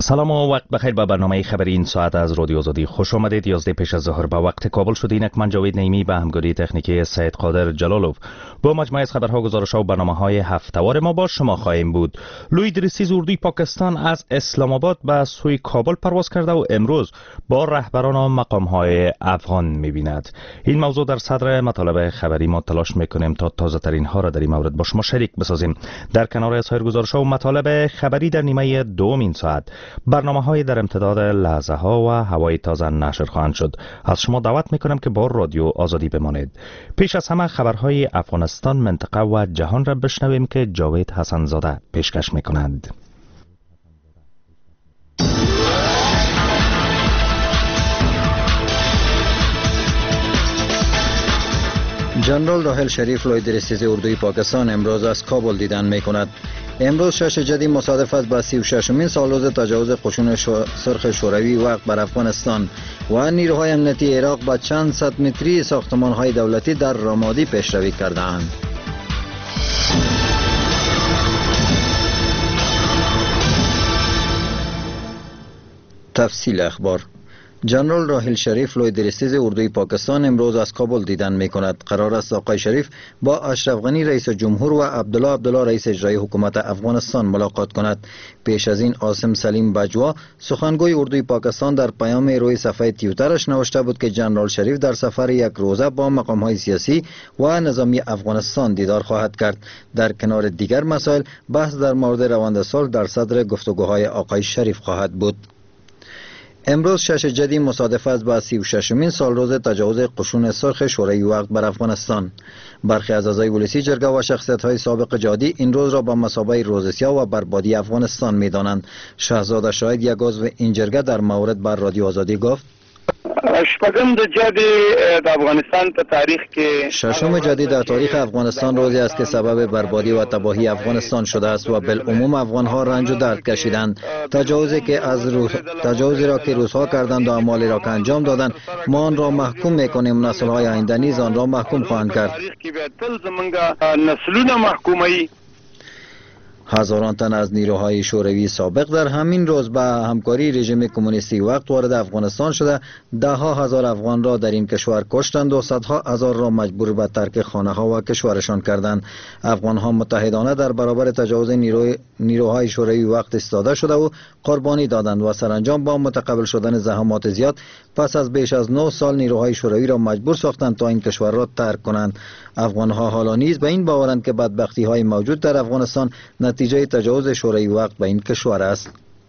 سلام و وقت بخیر به برنامه خبری این ساعت از رادیو آزادی خوش آمدید. 11 پیش از ظهر به وقت کابل شد. اینک من جاوید نعیمی به همکاری تکنیکی سید قادر جلالوف با مجموعه از خبرها، گزارش‌ها و برنامه‌های هفته‌وار ما با شما خواهیم بود. لوید رسیز اردوی پاکستان از اسلام آباد به سوی کابل پرواز کرده و امروز با رهبران و مقام‌های افغان می‌بیند. این موضوع در صدر مطالب خبری ما تلاش می‌کنیم تا تازه‌ترین ها را در این مورد با شما شریک بسازیم. در کنار سایر گزارش‌ها و مطالب خبری در نیمه دوم این ساعت برنامه‌های در امتداد لحظه ها و هوای تازه نشر خواهند شد. از شما دعوت میکنم که با رادیو آزادی بمانید. پیش از همه خبرهای افغانستان، منطقه و جهان را بشنویم که جاوید حسن زاده پیشکش میکنند. جنرال راحل شریف لوید رسیز اردوی پاکستان امروز از کابل دیدن میکند. امروز 6 جدی مصادف است با 36مین سالروز تجاوز قشون سرخ شوروی وقت بر افغانستان و نیروهای امنیتی عراق با چند صد متری ساختمان‌های دولتی در رامادی پیشروی کردند. تفصیل اخبار: جنرال راحل شریف لوید رسیز اردوی پاکستان امروز از کابل دیدن می کند. قرار است آقای شریف با اشرف غنی رئیس جمهور و عبدالله رئیس اجرایی حکومت افغانستان ملاقات کند. پیش از این عاصم سلیم بجوا سخنگوی اردوی پاکستان در پیام روی صفحه توییترش نوشته بود که جنرال شریف در سفر یک روزه با مقام‌های سیاسی و نظامی افغانستان دیدار خواهد کرد. در کنار دیگر مسائل بحث در مورد روند صلح در صدر گفتگوهای آقای شریف خواهد بود. امروز 6 جدی مصادف است با 36مین سالروز تجاوز قشون سرخ شوروی وقت بر افغانستان. برخی از اعضای ولسی جرگه و شخصیت‌های سابق جهادی این روز را با مثابه روز سیاه و بربادی افغانستان می‌دانند. شهزاده شاهد، یک عضو این جرگه، در مورد بر رادیو آزادی گفت: ششم جدی در تاریخ افغانستان روزی است که سبب بربادی و تباهی افغانستان شده است و بالعموم افغان‌ها رنج و درد کشیدند. تجاوزی را که روس‌ها کردند و اعمالی را که انجام دادند، ما آن را محکوم می‌کنیم. نسل‌های آینده نیز آن را محکوم خواهند کرد. هزاران تن از نیروهای شوروی سابق در همین روز به همکاری رژیم کمونیستی وقت وارد افغانستان شده، ده‌ها هزار افغان را در این کشور کشتند و صدها هزار را مجبور به ترک خانه‌ها و کشورشان کردند. افغان‌ها متحدانه در برابر تجاوز نیروهای شوروی وقت ایستاده شده و قربانی دادند و سرانجام با متقبل شدن زحمات زیاد پس از بیش از 9 سال نیروهای شوروی را مجبور ساختند تا این کشور را ترک کنند. افغان‌ها حالا نیز به این باورند که بدبختی‌های موجود در افغانستان نتیجه تجاوز شوروی وقت به این کشور است.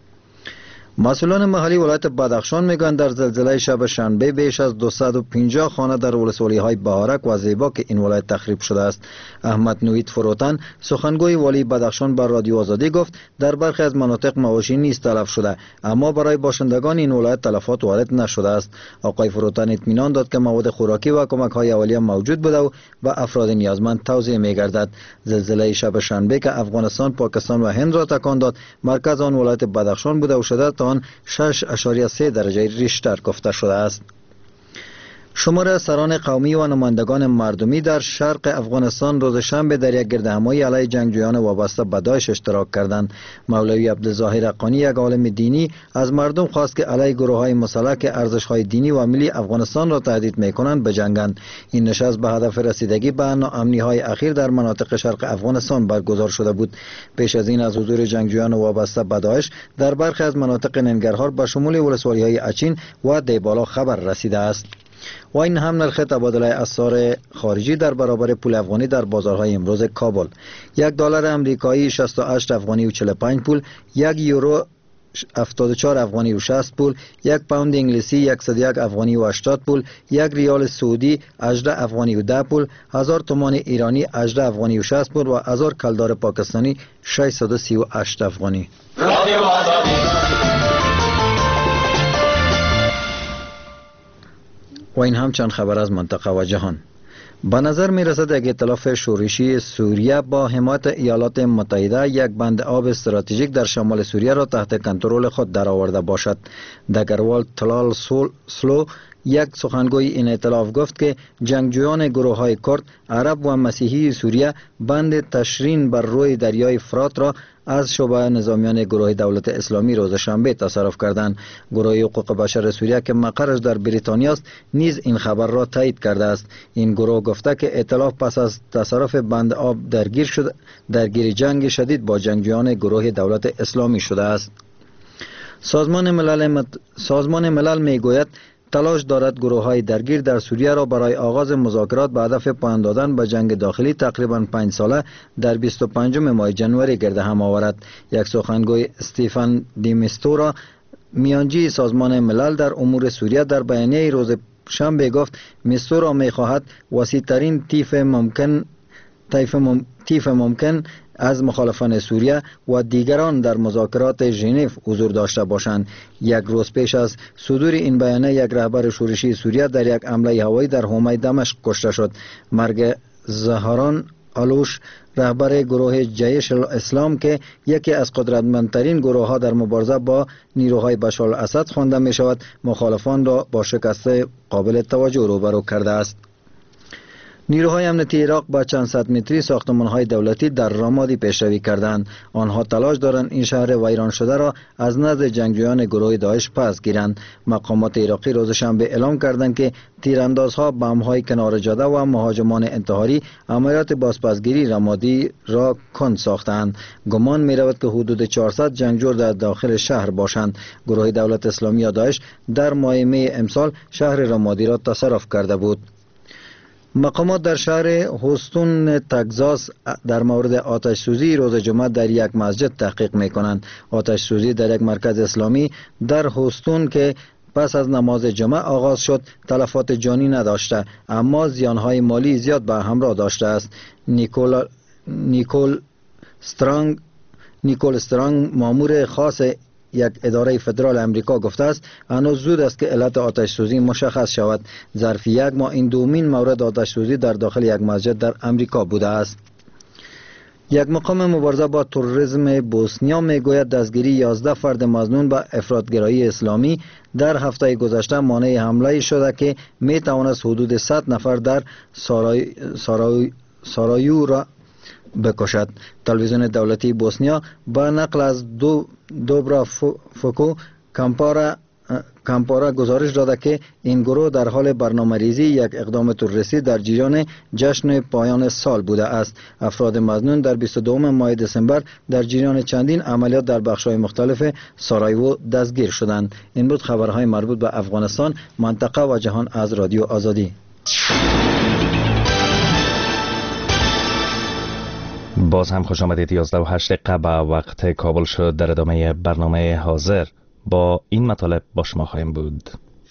مسئولان محلی ولایت بدخشان میگویند در زلزله شب شنبه بیش از 250 خانه در ولسوالی‌های بهارک و زیبا که این ولایت تخریب شده است. احمد نوید فروتن، سخنگوی والی بدخشان، بر رادیو آزادی گفت در برخی از مناطق مواشی نیز تلف شده، اما برای باشندگان این ولایت تلفات وارد نشده است. آقای فروتن اطمینان داد که مواد خوراکی و کمک‌های اولیه موجود بوده و به افراد نیازمند توزیع می‌گردد. زلزله شب شنبه که افغانستان، پاکستان و هند را تکان داد، مرکز آن ولایت بدخشان بوده و شدت آن 6.3 درجه ریشتر گفته شده است. شمار سران قومی و نمایندگان مردمی در شرق افغانستان روز شنبه در یک گردهمایی علیه جنگجویان وابسته به داعش اشتراک کردند. مولوی عبدالظاهر حقانی، یک عالم دینی، از مردم خواست که علیه گروه‌های مسلح که ارزش‌های دینی و ملی افغانستان را تهدید می‌کنند بجنگند. این نشست به هدف رسیدگی به ناامنی‌های اخیر در مناطق شرق افغانستان برگزار شده بود. پیش از این از حضور جنگجویان وابسته به داعش در برخی از مناطق ننگرهار به شمول ولسوالی‌های اچین و دیبالا خبر رسیده است. و این هم نرخ تبادله اسعار خارجی در برابر پول افغانی در بازارهای امروز کابل: $1 امریکایی 68 افغانی و 45 پول، €1 74 افغانی و 60 پول، یک پوند انگلیسی 101 افغانی و 80 پول، یک ریال سعودی 18 افغانی و 10 پول، 1000 تومان ایرانی 18 افغانی و 60 پول و 1000 کلدار پاکستانی 638 افغانی. و این هم چند خبر از منطقه و جهان. به نظر می رسد یک ائتلاف شورشی سوریه با حمایت ایالات متحده یک بند آب استراتژیک در شمال سوریه را تحت کنترل خود درآورده باشد. دگروال تلال سلو، یک سخنگوی این ائتلاف، گفت که جنگجویان گروه های کرد، عرب و مسیحی سوریه بند تشرین بر روی دریای فرات را از شعبه نظامیان گروه دولت اسلامی روز شنبه تصرف کردند. گروه حقوق بشر سوریه که مقرش در بریتانیا است نیز این خبر را تایید کرده است. این گروه گفته که ائتلاف پس از تصرف بند آب درگیر جنگ شدید با جنگجویان گروه دولت اسلامی شده است. سازمان ملل میگوید تلاش دارد گروه‌های درگیر در سوریه را برای آغاز مذاکرات به هدف پایان دادن به جنگ داخلی تقریباً 5 ساله در 25 ماه جنوری گرد هم آورد. یک سخنگوی استیفن دیمیستورا میانجی سازمان ملل در امور سوریه در بیانیه روز شنبه گفت میستورا می‌خواهد وسیع‌ترین طیف ممکن از مخالفان سوریه و دیگران در مذاکرات ژنو حضور داشته باشند. یک روز پیش از صدور این بیانیه یک رهبر شورشی سوریه در یک حمله هوایی در حومه دمشق کشته شد. مرگ زهران آلوش رهبر گروه جیش اسلام که یکی از قدرتمندترین گروه ها در مبارزه با نیروهای بشار الاسد خوانده می شود مخالفان را با شکست قابل توجه روبرو کرده است. نیروهای امنیتی عراق با چند صد متری ساختمان‌های دولتی در رامادی پیشروی کردند. آنها تلاش دارند این شهر ویران شده را از نزد جنگجویان گروه داعش پس گیرند. مقامات عراقی روز شنبه اعلام کردند که تیراندازها بمب‌های کنار جاده و مهاجمان انتحاری عملیات بازپسگیری رامادی را کند ساختند. گمان می‌رود که حدود 400 جنگجو در داخل شهر باشند. گروه دولت اسلامی یا داعش در ماه می امسال شهر رامادی را تصرف کرده بود. مقامات در شهر هوستون تگزاس در مورد آتش سوزی روز جمعه در یک مسجد تحقیق می کنند. آتش سوزی در یک مرکز اسلامی در هوستون که پس از نماز جمعه آغاز شد تلفات جانی نداشته اما زیانهای مالی زیاد به همراه داشته است. نیکول استرانگ مامور خاص یک اداره فدرال امریکا گفته است هنوز زود است که علت آتش سوزی مشخص شود. ظرف یک ماه این دومین مورد آتش سوزی در داخل یک مسجد در امریکا بوده است. یک مقام مبارزه با تروریسم بوسنیا میگوید دستگیری 11 فرد مظنون به افراطگرایی اسلامی در هفته گذشته مانع حمله شده که می توانست حدود 100 نفر در سارایو را بکشد. تلویزیون دولتی بوسنیا با نقل از دوبرا فوکو کمپارا گزارش داده که این گروه در حال برنامه ریزی یک اقدام تروریستی در جریان جشن پایان سال بوده است. افراد مظنون در 22 ماه دسامبر در جریان چندین عملیات در بخش‌های مختلف سارایوو دستگیر شدند. این بود خبرهای مربوط به افغانستان، منطقه و جهان از رادیو آزادی. باز هم خوش آمدید. 11:08 به وقت کابل شد. در ادامه برنامه حاضر با این مطالب با شما خواهیم بود.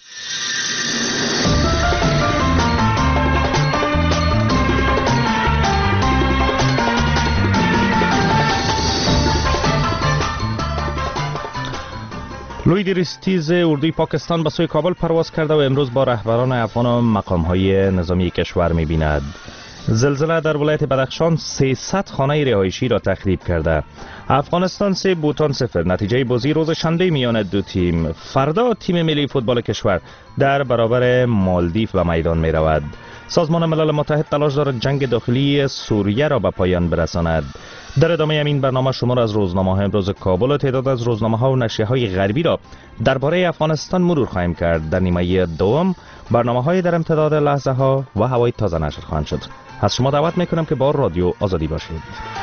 لوید ریستیز اردوی پاکستان به سوی کابل پرواز کرده و امروز با رهبران افغان و مقام‌های نظامی کشور می‌بیند. زلزله در ولایت بدخشان 300 خانه رهایشی را تخریب کرده. افغانستان 3 بوتان 0 نتیجه بازی روز شنبه میان دو تیم. فردا تیم ملی فوتبال کشور در برابر مالدیو به میدان می رود. سازمان ملل متحد تلاش دارد جنگ داخلی سوریه را به پایان برساند. در ادامه این برنامه شمار از روزنامه‌ها امروز کابل و تعداد از روزنامه‌ها و نشریه‌های غربی را درباره افغانستان مرور خواهیم کرد. در نیمه دوم برنامه‌های در امتداد لحظه‌ها و هوای تازه نشر خواهند شد. از شما دعوت میکنم که با رادیو آزادی باشید.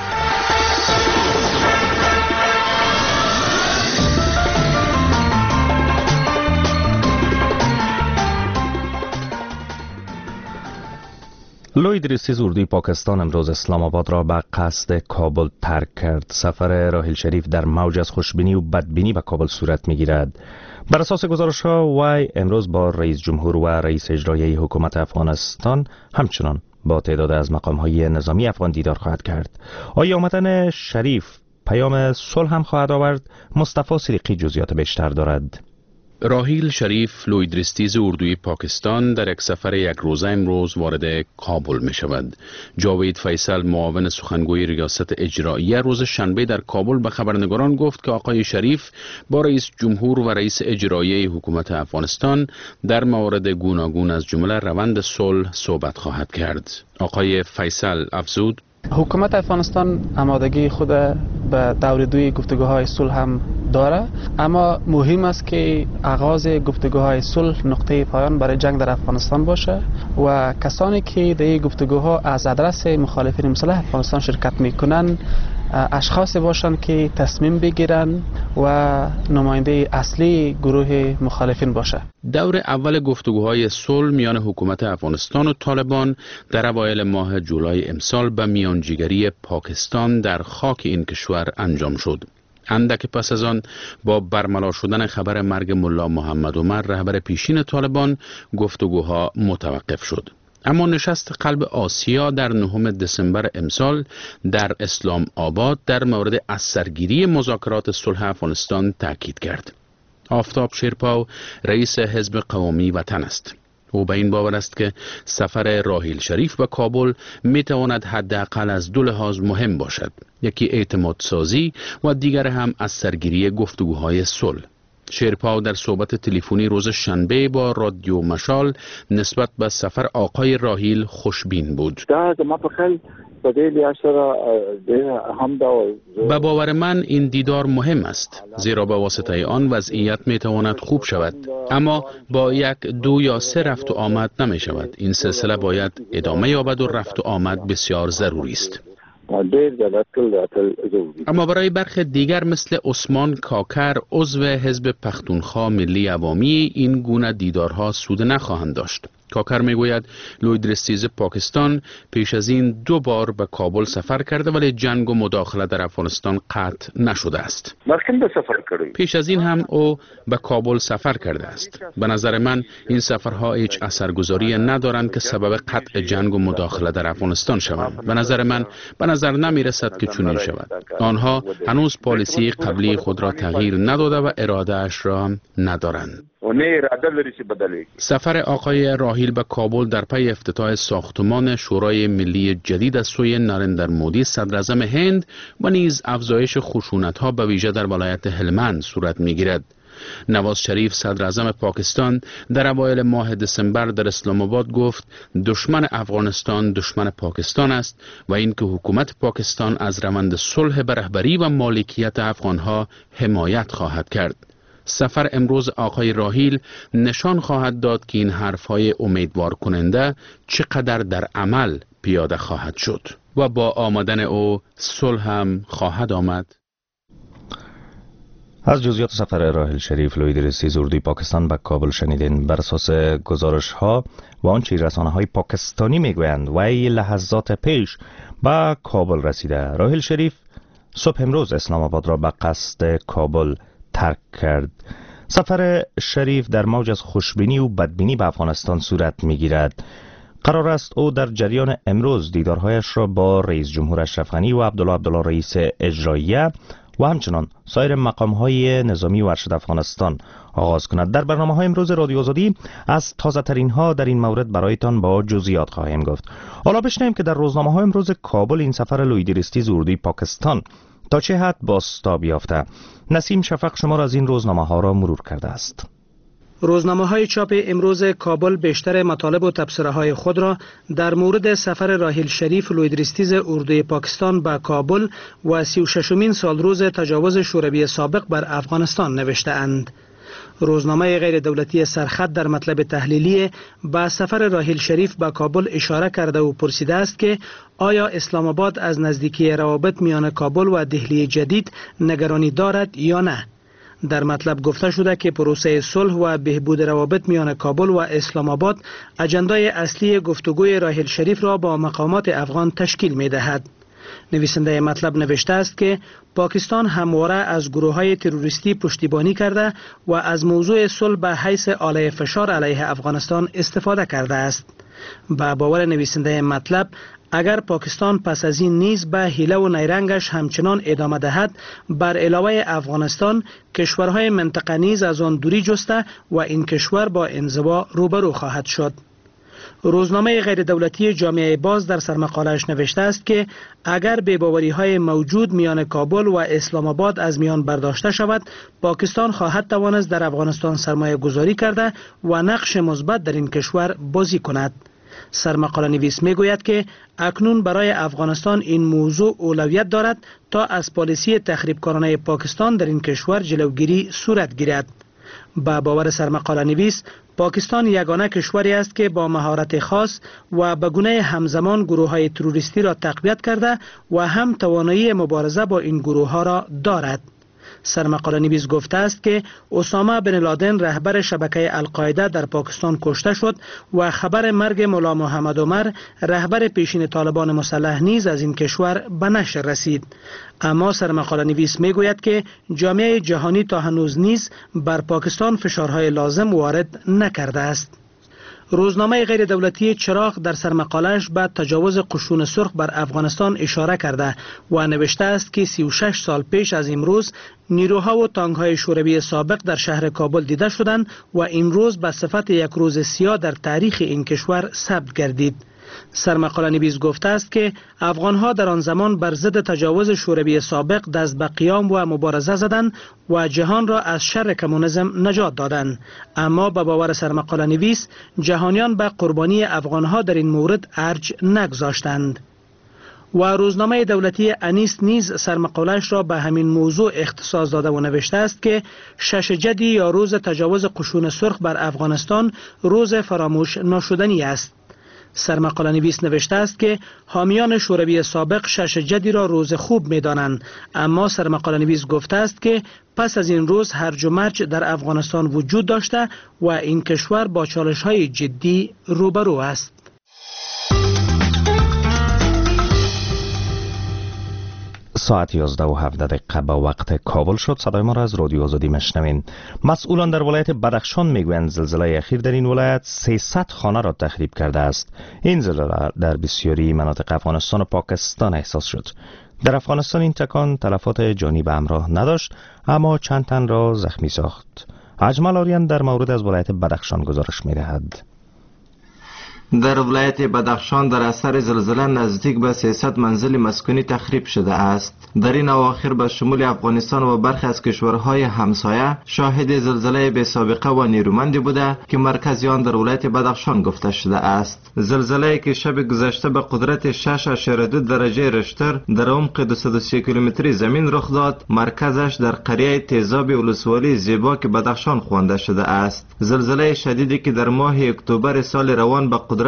لوید ریستیز اردوی پاکستان امروز اسلام آباد را به قصد کابل ترک کرد. سفر راحیل شریف در موج از خوشبینی و بدبینی به کابل صورت میگیرد. بر اساس گزارش‌ها وی امروز با رئیس جمهور و رئیس اجرایی حکومت افغانستان همچنان با تعداد از مقام‌های نظامی افغان دیدار خواهد کرد. آیا آمدن شریف پیام صلح هم خواهد آورد؟ مصطفی صدیقی جزئیات بیشتر دارد. راحیل شریف لوید ریستیز اردوی پاکستان در یک سفر یک روزه امروز وارد کابل می شود. جاوید فیصل معاون سخنگوی ریاست اجراییه روز شنبه در کابل به خبرنگاران گفت که آقای شریف با رئیس جمهور و رئیس اجرایی حکومت افغانستان در موارد گوناگون از جمله روند صلح صحبت خواهد کرد. آقای فیصل افزود حکومت افغانستان آمادگی خود به دور دوی گفتگوهای صلح هم داره، اما مهم است که آغاز گفتگوهای صلح نقطه پایان برای جنگ در افغانستان باشه و کسانی که در این گفتگوها از ادرس مخالفین مسلح افغانستان شرکت میکنن اشخاص باشند که تصمیم بگیرن و نماینده اصلی گروه مخالفین باشه. دور اول گفتگوهای صلح میان حکومت افغانستان و طالبان در اوایل ماه جولای امسال به میانجیگری پاکستان در خاک این کشور انجام شد. اندک پس از آن با برملا شدن خبر مرگ ملا محمد عمر رهبر پیشین طالبان گفتگوها متوقف شد. اما نشست قلب آسیا در 9 دسامبر امسال در اسلام آباد در مورد اثرگیری مذاکرات صلح افغانستان تاکید کرد. آفتاب شیرپاو رئیس حزب قوامی وطن است. او به این باور است که سفر راحیل شریف به کابل می تواند حداقل از 2 لحاظ مهم باشد. یکی اعتماد سازی و دیگر هم اثرگیری گفتگوهای صلح. شیرپاو در صحبت تلفنی روز شنبه با رادیو مشال نسبت به سفر آقای راحیل خوشبین بود. به باور من این دیدار مهم است، زیرا به واسطه آن وضعیت می تواند خوب شود، اما با 1، 2 یا 3 رفت و آمد نمی شود. این سلسله باید ادامه یابد و رفت و آمد بسیار ضروری است. اما برای برخی دیگر مثل عثمان کاکر عضو حزب پختونخوا ملی عوامی این گونه دیدارها سود نخواهند داشت. کاکر میگوید لویدرستیز پاکستان پیش از این 2 بار به کابل سفر کرده ولی جنگ و مداخله در افغانستان قطع نشده است. پیش از این هم او به کابل سفر کرده است. به نظر من این سفرها هیچ اثرگذاری ندارند که سبب قطع جنگ و مداخله در افغانستان شوند. به نظر نمی رسد که چنین شود. آنها هنوز پالیسی قبلی خود را تغییر نداده و اراده اش را ندارند. سفر آقای راحیل به کابل در پی افتتاح ساختمان شورای ملی جدید از سوی نریندر مودی صدر اعظم هند و نیز افزایش خشونت‌ها به ویژه در ولایت هلمند صورت می‌گیرد. نواز شریف صدر اعظم پاکستان در اوایل ماه دسامبر در اسلام آباد گفت دشمن افغانستان دشمن پاکستان است و اینکه حکومت پاکستان از روند صلح به رهبری و مالکیت افغانها حمایت خواهد کرد. سفر امروز آقای راحیل نشان خواهد داد که این حرفهای امیدوار کننده چقدر در عمل پیاده خواهد شد و با آمدن او صلح هم خواهد آمد. از جزئیات سفر راحیل شریف لویدرستیز اردوی پاکستان به کابل شنیدین. بر اساس گزارش ها و آنچه رسانه های پاکستانی میگویند وی لحظات پیش به کابل رسیده. راحیل شریف صبح امروز اسلام آباد را به قصد کابل ترک کرد. سفر شریف در موج از خوشبینی و بدبینی به افغانستان صورت میگیرد. قرار است او در جریان امروز دیدارهایش را با رئیس جمهور اشرف غنی و عبدالله رئیس اجراییه و همچنان سایر مقام‌های نظامی و ارشد افغانستان آغاز کند. در برنامه‌های امروز رادیو آزادی از تازه‌ترین ها در این مورد برایتان با جزئیات خواهیم گفت. حالا بشنویم که در روزنامه‌های امروز کابل این سفر لویدرستیز اردوی پاکستان تا چه حد بازتاب یافته. نسیم شفق شما از این روزنامه‌ها را مرور کرده است. روزنامه‌های چاپ امروز کابل بیشتر مطالب و تبصره‌های خود را در مورد سفر راحیل شریف لویدرستیز اردوی پاکستان به کابل و 36مین سالروز تجاوز شوروی سابق بر افغانستان نوشته‌اند. روزنامه غیر دولتی سرخط در مطلب تحلیلی به سفر راحیل شریف به کابل اشاره کرده و پرسیده است که آیا اسلام آباد از نزدیکی روابط میان کابل و دهلی جدید نگرانی دارد یا نه؟ در مطلب گفته شده که پروسه صلح و بهبود روابط میان کابل و اسلام آباد اجندای اصلی گفتگوی راحیل شریف را با مقامات افغان تشکیل می دهد. نویسنده مطلب نوشته است که پاکستان همواره از گروه‌های تروریستی پشتیبانی کرده و از موضوع صلح به حیث آله فشار علیه افغانستان استفاده کرده است. با باور نویسنده مطلب اگر پاکستان پس از این نیز به حیله و نیرنگش همچنان ادامه دهد، بر علاوه افغانستان کشورهای منطقه نیز از آن دوری جسته و این کشور با انزوا روبرو خواهد شد. روزنامه غیر دولتی جامعه باز در سرمقاله‌اش نوشته است که اگر بی‌باوری‌های موجود میان کابل و اسلام آباد از میان برداشته شود، پاکستان خواهد توانست در افغانستان سرمایه گذاری کرده و نقش مثبت در این کشور بازی کند. سرمقاله نویس می گوید که اکنون برای افغانستان این موضوع اولویت دارد تا از پالیسی تخریبکارانه پاکستان در این کشور جلوگیری صورت گیرد. با باور سرمقاله نویس، پاکستان یگانه کشوری است که با مهارت خاص و به گونه همزمان گروه‌های تروریستی را تقویت کرده و هم توانایی مبارزه با این گروه‌ها را دارد. سرمقاله نویس گفته است که اسامه بن لادن رهبر شبکه القاعده در پاکستان کشته شد و خبر مرگ ملا محمد عمر رهبر پیشین طالبان مسلح نیز از این کشور به نشر رسید. اما سرمقاله نویس می گوید که جامعه جهانی تا هنوز نیز بر پاکستان فشارهای لازم وارد نکرده است. روزنامه غیر دولتی چراغ در سرمقاله‌اش به تجاوز قشون سرخ بر افغانستان اشاره کرده و نوشته است که 36 سال پیش از امروز نیروها و تانک‌های شوروی سابق در شهر کابل دیده شدند و این روز به صفت یک روز سیاه در تاریخ این کشور ثبت گردید. سرمقاله نویس گفته است که افغانها در آن زمان بر ضد تجاوز شوروی سابق دست به قیام و مبارزه زدند و جهان را از شر کمونیسم نجات دادند. اما به باور سرمقاله نویس، جهانیان به قربانی افغانها در این مورد ارج نگذاشتند. و روزنامه دولتی انیس نیز سرمقاله‌اش را به همین موضوع اختصاص داده و نوشته است که 6 جدی یا روز تجاوز قشون سرخ بر افغانستان روز فراموش ناشدنی است. سرمقاله نویس نوشته است که حامیان شوروی سابق 6 جدی را روز خوب می دانند، اما سرمقاله نویس گفته است که پس از این روز هرج و مرج در افغانستان وجود داشته و این کشور با چالش‌های جدی روبرو است. ساعت 11:07 به وقت کابل شد. صدای ما را از رادیو آزادی میشنوین. مسئولان در ولایت بدخشان میگویند زلزله اخیر در این ولایت 300 خانه را تخریب کرده است. این زلزله در بسیاری مناطق افغانستان و پاکستان احساس شد. در افغانستان این تکان تلفات جانی به همراه نداشت، اما چند تن را زخمی ساخت. اجمل آریان در مورد از ولایت بدخشان گزارش می‌دهد. در ولایت بدخشان در اثر زلزله نزدیک به 300 منزل مسکونی تخریب شده است. در این اواخر به شمول افغانستان و برخی از کشورهای همسایه شاهد زلزله بی سابقه و نیرومندی بوده که مرکز آن در ولایت بدخشان گفته شده است. زلزله‌ای که شب گذشته به قدرت 6.2 درجه ریشتر در عمق 230 کیلومتری زمین رخ داد، مرکزش در قریه تیزاب ولسوالی زیبا که بدخشان خوانده شده است. زلزله شدیدی که در ماه اکتبر سال روان به قدرت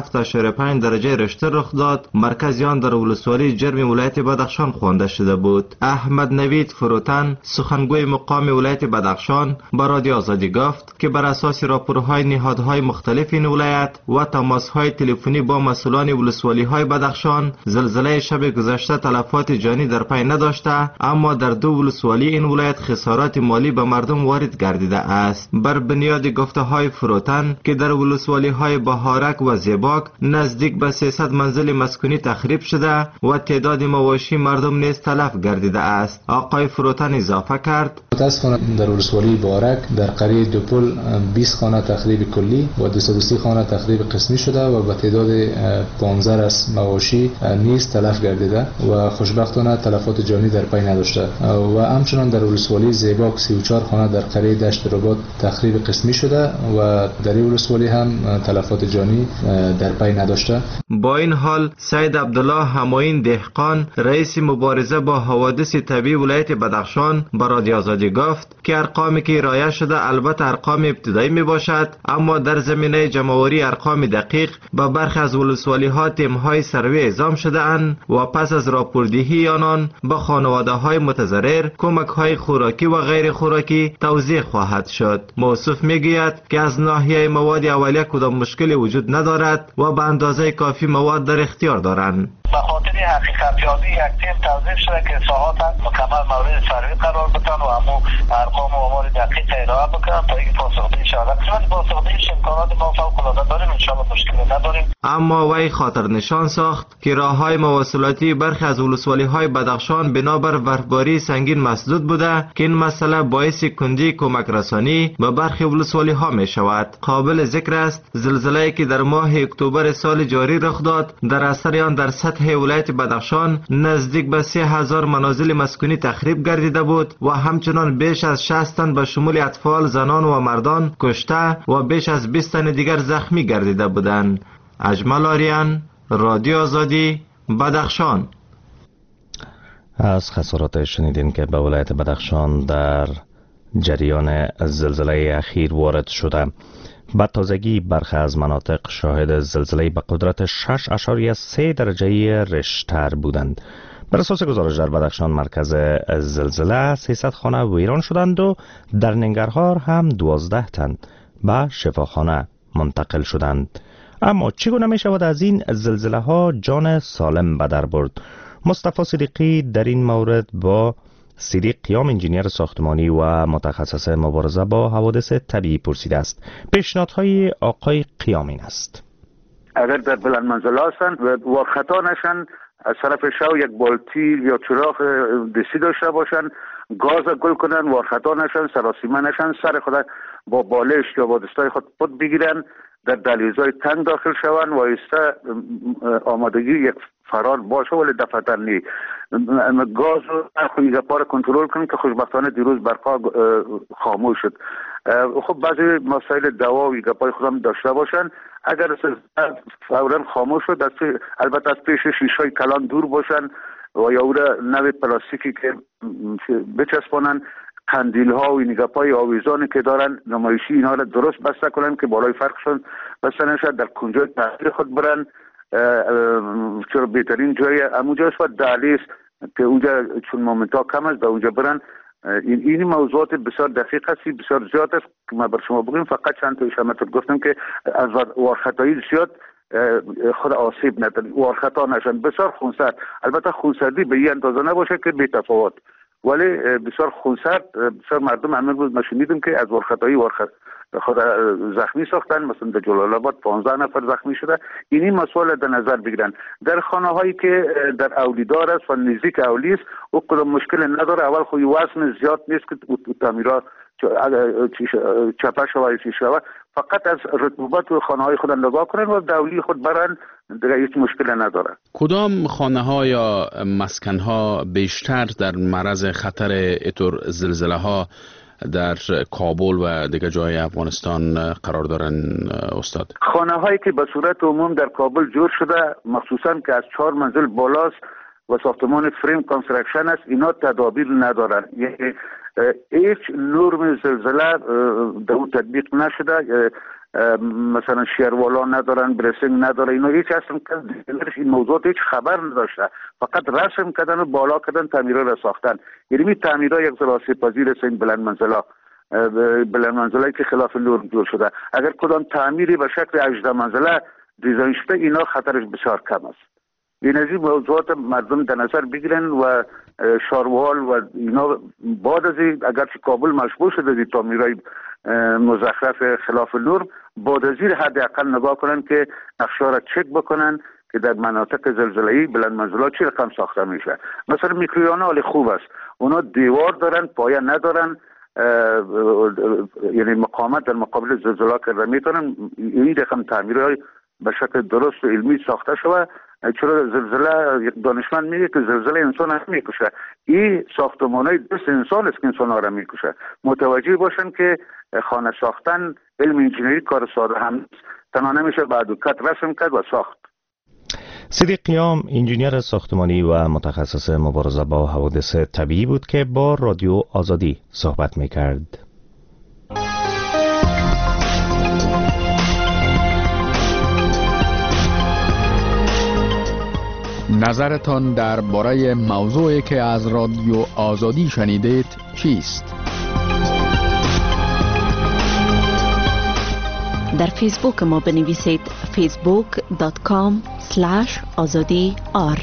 7.5 درجه ریشتر رخ داد، مرکز آن در ولسوالی جرم ولایت بدخشان خوانده شده بود. احمد نوید فروتن، سخنگوی مقام ولایت بدخشان، به رادیو آزادی گفت که بر اساس راپورهای نهادهای مختلف این ولایت و تماسهای تلفنی با مسئولان ولسوالی‌های بدخشان، زلزله شب گذشته تلفات جانی در پی نداشته، اما در 2 ولسوالی این ولایت خسارات مالی به مردم وارد گردیده است. بر بنیاد گفته‌های فروتن که در ولسوالی‌های بهارک و زیباک نزدیک به 300 منزل مسکونی تخریب شده و تعداد مواشی مردم نیز تلف گردیده است. آقای فروتن اضافه کرد: متاسفانه در ولسوالی بهارک در قریه دوپل 20 خانه تخریب کلی و 230 خانه تخریب قسمی شده و به تعداد 15 از مواشی نیز تلف گردیده و خوشبختانه تلفات جانی در پی نداشته. و همچنان در ولسوالی زیباک 34 خانه در قریه دشت رباط تخریب قسمی شده و در این ولسوالی هم تلفات جانی در پی نداشته. با این حال سید عبدالله همایون دهقان، رئیس مبارزه با حوادث طبیعی ولایت بدخشان، به رادیو آزادی گفت که ارقامی که ارائه شده البته ارقام ابتدایی می باشد، اما در زمینه جمع‌آوری ارقام دقیق به برخی از ولسوالی‌ها تیم‌های سروی اعزام شده اند و پس از راپوردهی آنان به خانواده‌های متضرر کمک‌های خوراکی و غیر خوراکی توزیع خواهد شد. موصوف می‌گوید که از ناحیه مواد اولیه کدام مشکلی وجود ندارد و به اندازه کافی مواد در اختیار دارند. به خاطر حقیقت یابی یک تیم توظیف شده که ساعات مکمل مورد سروی قرار بدن و همون ارقام و آمار دقیق ارائه بکنن تا اینکه پاسخگویی شود. قسمت پاسخگوییش امکانات ما فوق‌العاده داریم، انشاءالله مشکلی نداریم. اما وی خاطر نشان ساخت که راههای مواصلاتی برخی از ولسوالی‌های بدخشان بنابر برفباری سنگین مسدود بوده که این مسئله باعث کندی کمک رسانی به برخی ولسوالی‌ها می شود. قابل ذکر است زلزله‌ای که در ماه اکتبر سال جاری رخ داد در اثر آن در سطح ولایت بدخشان نزدیک به 3000 منازل مسکونی تخریب گردیده بود و همچنان بیش از 60 تن به شمول اطفال، زنان و مردان کشته و بیش از 20 تن دیگر زخمی گردیده بودند. اجمل آریان، رادیو آزادی، بدخشان. از خسارات شنیدین که به ولایت بدخشان در جریان زلزله اخیر وارد شده. به تازگی برخی از مناطق شاهد زلزله به قدرت 6.3 درجه ریشتر بودند. بر اساس گزارش در بدخشان مرکز زلزله 300 خانه ویران شدند و در ننگرهار هم 12 تن به شفاخانه منتقل شدند. اما چگونه می شود از این زلزله ها جان سالم به در برد؟ مصطفی صدیقی در این مورد با صدیق قیام انجینیر ساختمانی و متخصص مبارزه با حوادث طبیعی پرسیده است. پیشنهادهای آقای قیام این است: اگر در بلند منزل هستند و خطا نشن، از طرف شو یک بالتی یا چراغ دستی داشته باشن، گاز گل کنن، و خطا نشن، سراسیمه نشن، سر خود با بالشت یا با دستای خود پد بگیرن، در دهلیزهای تنگ داخل شوند و ایسته آمادگی یک فرار باشه، ولی دفعتر نی. گاز رو خیلی پار کنترل کنیم که خوشبختانه دیروز برقا خاموش شد. خب بعضی مسائل دوا و گپای خودم داشته باشن. اگر فورا خاموش شد، البته از پیش شیشهای کلان دور باشن و یا او نوع پلاستیکی که بچسبانن، قندیل ها و نگپای آویزانی که دارن نمایشی اینها را درست بسته کنن که بالای فرقشون بسته نشد، در کنجای تحصیل خود برن. چرا بهترین جای اموجاست و دهلیز که اونجا چون مومنتا کم است، در اونجا برن. این موضوعات بسیار دقیق است، بسیار زیاد است که ما بر شما بگیم. فقط چند تا اشامت گفتم که از وارخطایی زیاد خود آسیب ندن، وارخطا نشن، بسیار خونسرد. البته خونسردی به این اندازه نباشه که بی تفاوت، ولی بسیار خونسرد. بسیار مردم همین روز ما شنیدیم که از وارخطایی خود زخمی ساختن، مثلا در جلال آباد 15 نفر زخمی شده. اینی مسئله در نظر بگیرن. در خانه هایی که در اولیدار است و نزدیک اولی است، او کدام مشکل نداره. اول خود وزن زیاد نیست که تعمیرات چپه شوه چی شوه، فقط از رطوبت و خانه های خود نگاه کنن و دولی خود برن، دیگه هیچ مشکل نداره. کدام خانه ها یا مسکن ها بیشتر در معرض خطر اینطور زلزله ها در کابل و دیگر جای افغانستان قرار دارن استاد؟ خانه هایی که به صورت عموم در کابل جور شده، مخصوصا که از 4 منزل بالاست و ساختمان فریم کانستراکشن است، اینا تدابیر ندارن. یعنی هیچ نرم زلزله در اون تطبیق نشده. مثلا شیروالا ندارن، برسنگ نداره، اینا هیچ اصلا این موضوعات هیچ خبر نداشته، فقط رسم کردن و بالا کردن، تعمیرها را ساختن. یعنی می تعمیرها یک ذره پذیر است. این بلند منزلایی که خلاف نرم جور شده، اگر کدام تعمیری به شکل 18 منزله دیزاین شده، اینا خطرش بسیار کم است. این از این موضوعات مردم در نظر بگیرن و شاروال و اینا بعد از این اگرچه کابل مشغول شده دی تعمیرهای مزخرف خلاف نرم، بعد از این حداقل نگاه کنن که نقشه را چک بکنن که در مناطق زلزله‌ای بلند منزلات چه رقم ساخته میشه. مثلا میکرویانه حال خوب است، اونا دیوار دارن، پایه ندارن، یعنی مقاومت در مقابل زلزله کرده میتونن. این رقم تعمیرهای به شکل درست و علمی ساخته شده. چرا زلزله، یک دانشمند میگه که زلزله انسان هم میکشه، این ساختمانای دست انسان است که انسان ها را میکشه. متوجه باشن که خانه ساختن علم انجینری کار ساده هم نیست، تنها نمیشه بعد کت رسم کرد و ساخت. صدیق قیام انجینیر ساختمانی و متخصص مبارزه با حوادث طبیعی بود که با رادیو آزادی صحبت میکرد. نظرتان درباره موضوعی که از رادیو آزادی شنیدید چیست؟ در فیسبوک ما بنویسید facebook.com/azadi.r.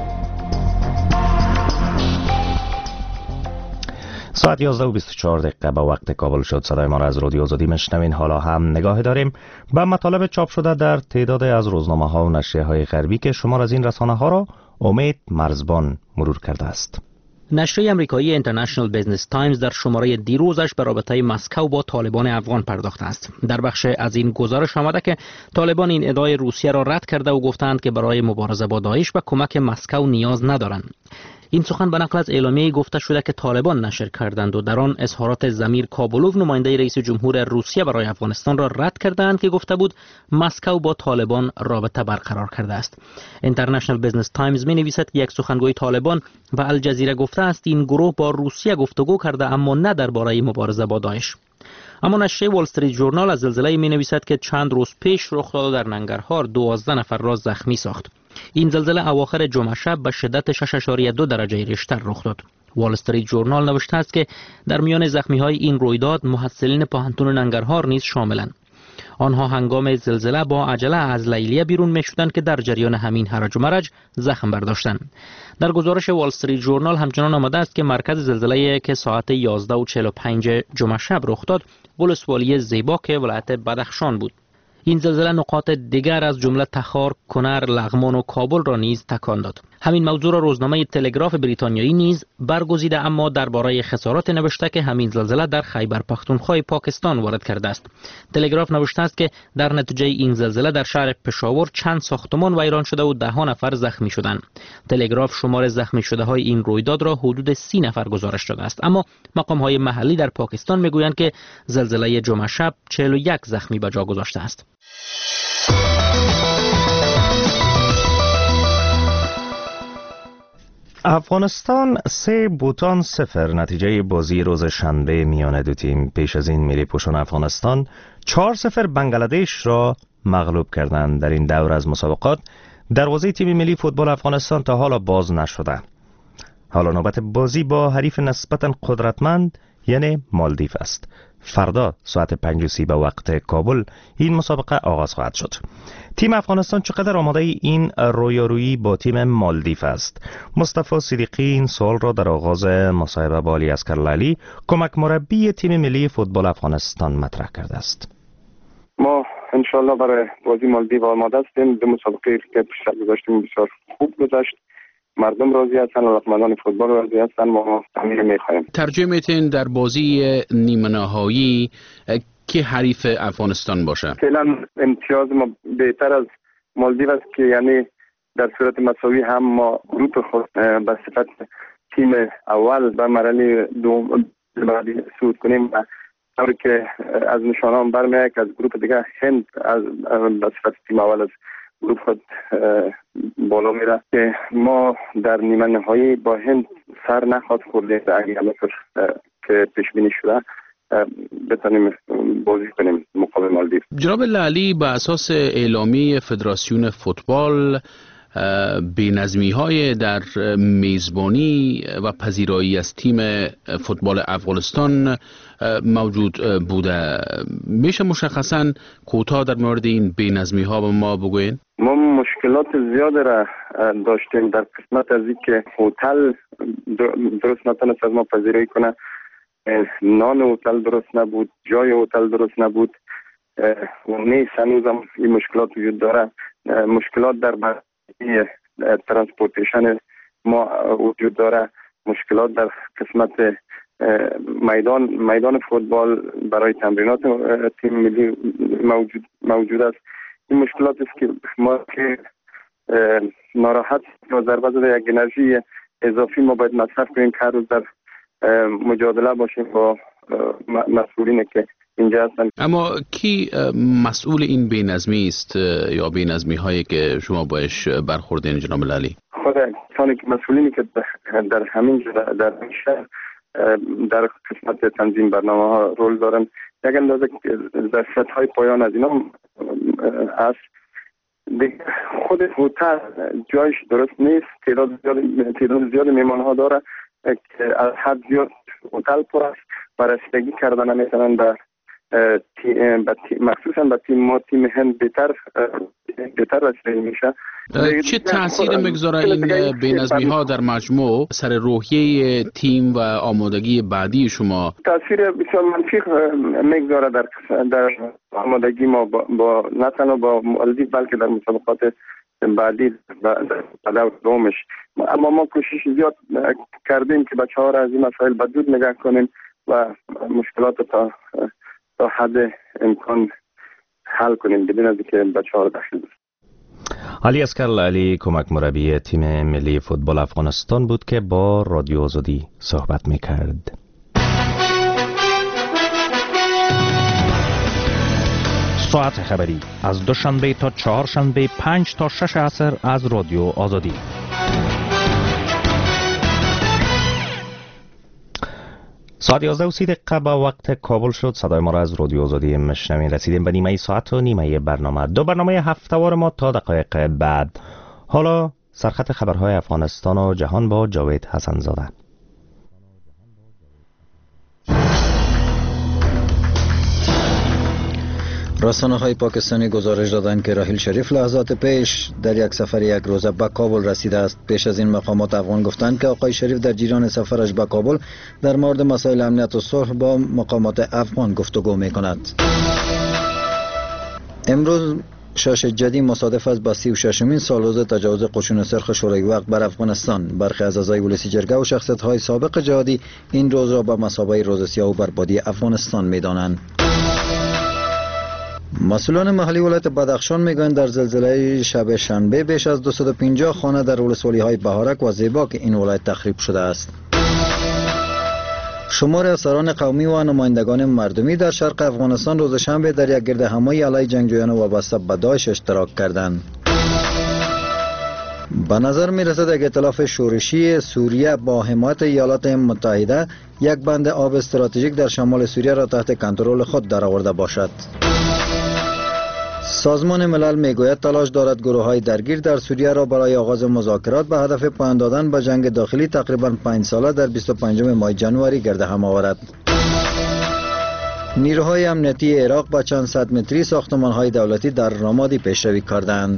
ساعت 11:24 به وقت کابل شد. صدای ما را از رادیو آزادی میشنوین. حالا هم نگاهی داریم به مطالب چاپ شده در تعداد از روزنامه ها و نشریه های غربی که شمار از این رسانه ها را امید مرزبان مرور کرده است. نشریه امریکایی اینترنشنال بیزنس تایمز در شماره دیروزش به رابطه مسکو با طالبان افغان پرداخته است. در بخش از این گزارش آمده که طالبان این ادعای روسیه را رد کرده و گفتند که برای مبارزه با داعش به کمک مسکو نیاز ندارند. این سخن به نقل از اعلامیه‌ای گفته شده که طالبان نشر کردند و در آن اظهارات ضمیر کابولوف نماینده رئیس جمهور روسیه برای افغانستان را رد کردند که گفته بود مسکو با طالبان رابطه برقرار کرده است. اینترنشنال بزنس تایمز می‌نویسد که یک سخنگوی طالبان به الجزیره گفته است این گروه با روسیه گفتگو کرده اما نه درباره مبارزه با داعش. اما نشریه وال استریت ژورنال از زلزله می‌نویسد که چند روز پیش رخ داده در ننگرهار 12 نفر را زخمی ساخت. این زلزله اواخر جمعه شب به شدت 6.2 درجه ریشتر رخ داد. وال استریت ژورنال نوشته است که در میان زخمی‌های این رویداد محصلین پوهنتون ننگرهار نیز شاملند. آنها هنگام زلزله با عجله از لیلیه بیرون می‌شدند که در جریان همین هرج و مرج زخم برداشتند. در گزارش وال استریت ژورنال همچنان آمده است که مرکز زلزله که ساعت 11:45 جمعه شب رخ داد ولسوالی زیباک ولایت بدخشان بود. این زلزله نقاط دیگر از جمله تخار، کنر، لغمان و کابل را نیز تکان داد. همین موضوع را روزنامه تلگراف بریتانیایی نیز برگزیده اما درباره خسارات نوشته که همین زلزله در خیبر پختونخوا پاکستان وارد کرده است. تلگراف نوشته است که در نتیجه این زلزله در شهر پشاور چند ساختمان ویران شده و 10 نفر زخمی شدند. تلگراف شمار زخمی شده های این رویداد را حدود 30 نفر گزارش داده است، اما مقام های محلی در پاکستان میگویند که زلزله جمعه شب 41 زخمی به جا گذاشته است. افغانستان 3 بوتان 0 نتیجه بازی روز شنبه میان دو تیم. پیش از این ملی پوشان افغانستان 4-0 بنگلادش را مغلوب کردند. در این دور از مسابقات دروازه تیم ملی فوتبال افغانستان تا حالا باز نشده. حالا نوبت بازی با حریف نسبتاً قدرتمند یعنی مالدیو است. فردا ساعت 5:30 به وقت کابل این مسابقه آغاز خواهد شد. تیم افغانستان چقدر آماده این رویارویی با تیم مالدیو است؟ مصطفی صدیقی این سوال را در آغاز مصاحبه با علی اصغرلالی کمک مربی تیم ملی فوتبال افغانستان مطرح کرده است. ما انشالله برای بازی مالدیو آماده هستیم. دو مسابقه که پیش گذاشتیم بسیار خوب گذشت. مردم راضی هستن، علاقمندان فوتبال راضی هستن، ما همین می‌خوایم. ترجیح میتین در بازی نیمه نهایی که حریف افغانستان باشه؟ فعلا امتیاز ما بهتر از مالدیو است که یعنی در صورت مساوی هم ما گروپ خود به صفت تیم اول به مرحله دوم بعدی صعود کنیم و طوری که از نشانه‌ام برمیاد که از گروپ دیگه هند از به صفت تیم اول از گروپ خود بالا میره که ما در نیمه نهایی با هند سر نخواهد خورده اگر همینطور که پیش بینی شده بتونیم بازی کنیم مقابل مالدیو. جناب لالی، به اساس اعلامیه فدراسیون فوتبال بی‌نظمی‌های در میزبانی و پذیرایی از تیم فوتبال افغانستان موجود بوده. میشه مشخصاً کوتاه در مورد این بی‌نظمی‌ها به ما بگوین؟ ما مشکلات زیاد را داشتیم در قسمت از اینکه هتل درست نتونست از ما پذیرایی کنه، نان هتل درست نبود، جای هتل درست نبود و نیست هنوزم این مشکلات وجود داره. مشکلات در ترانسپورتیشن ما وجود داره، مشکلات در قسمت میدان فوتبال برای تمرینات تیم ملی موجود است. این مشکلات است که ما که ناراحت و ضربه زده یک انرژی اضافی ما باید مصرف کنیم که هر روز در مجادله باشیم با مسئولین که اینجا هستن. اما کی مسئول این بی‌نظمی است یا بی‌نظمی هایی که شما باش برخوردین جناب لالی؟ خود کسانی که مسئولینی که در همین شهر در قسمت تنظیم برنامه ها رول دارن، یک اندازه ظرفیت های پایان از اینا است. خود هتل جایش درست نیست، تعداد زیاد میمان ها داره که از حد زیاد هتل پر است و رسیدگی کردن نمیتونن مخصوصا به تیم هند بهتر رسیدگی میشه. چه تأثیر میگذاره این بی‌نظمی ها در مجموع سر روحیه تیم و آمادگی بعدی شما؟ تأثیر بسیار منفی میگذاره در آمادگی ما با نه تنها با مالدیو بلکه در مسابقات بعدی در دومش. اما ما کوشش زیاد کردیم که بچه‌ها را از این مسائل بدود نگاه کنیم و مشکلات تا حد امکان حل کنیم بدون از اینکه بچه‌ها را دخیل بشیم. علی اصغر علی کمک مربی تیم ملی فوتبال افغانستان بود که با رادیو آزادی صحبت میکرد. ساعت خبری از دوشنبه تا چهارشنبه 5 تا 6 عصر از رادیو آزادی. ساعت 11:30 با وقت کابل شد. صدای ما را از رادیو آزادی مشنوین. رسیدیم به نیمه ساعت و نیمه برنامه. دو برنامه هفته‌وار ما تا دقایق بعد. حالا سرخط خبرهای افغانستان و جهان با جاوید حسن زاده. رسانه‌های پاکستانی گزارش دادند که راحیل شریف لحظات پیش در یک سفر یک روزه به کابل رسیده است. پیش از این مقامات افغان گفتند که آقای شریف در جریان سفرش به کابل در مورد مسائل امنیت و صلح با مقامات افغان گفتگو می‌کند. امروز شاش جدی مصادف است با 36مین سالروز تجاوز قشون سرخ شورای وقت بر افغانستان. برخی از اعضای ولسی جرگه و شخصیت‌های سابق جهادی این روز را به مثابه روز سیاه و بربادی افغانستان می‌دانند. مسئولان محلی ولایت بدخشان میگویند در زلزله شب شنبه بیش از 250 خانه در ولسوالی‌های بهارک و زیباک این ولایت تخریب شده است. شمار اسیران قومی و نمایندگان مردمی در شرق افغانستان روز شنبه در یک گردهمایی علیه جنگجویان وابسته به داعش اشتراک کردند. به نظر میرسد یک ائتلاف شورشی سوریه با حمایت ایالات متحده یک بند آب استراتژیک در شمال سوریه را تحت کنترل خود درآورده باشد. سازمان ملل میگوید تلاش دارد گروه‌های درگیر در سوریه را برای آغاز مذاکرات به هدف پایان دادن به جنگ داخلی تقریباً 5 ساله در 25 ماه جنوری گردهم آورد. نیروهای امنیتی عراق با چند صد متری ساختمان‌های دولتی در رامادی پیشروی کردند.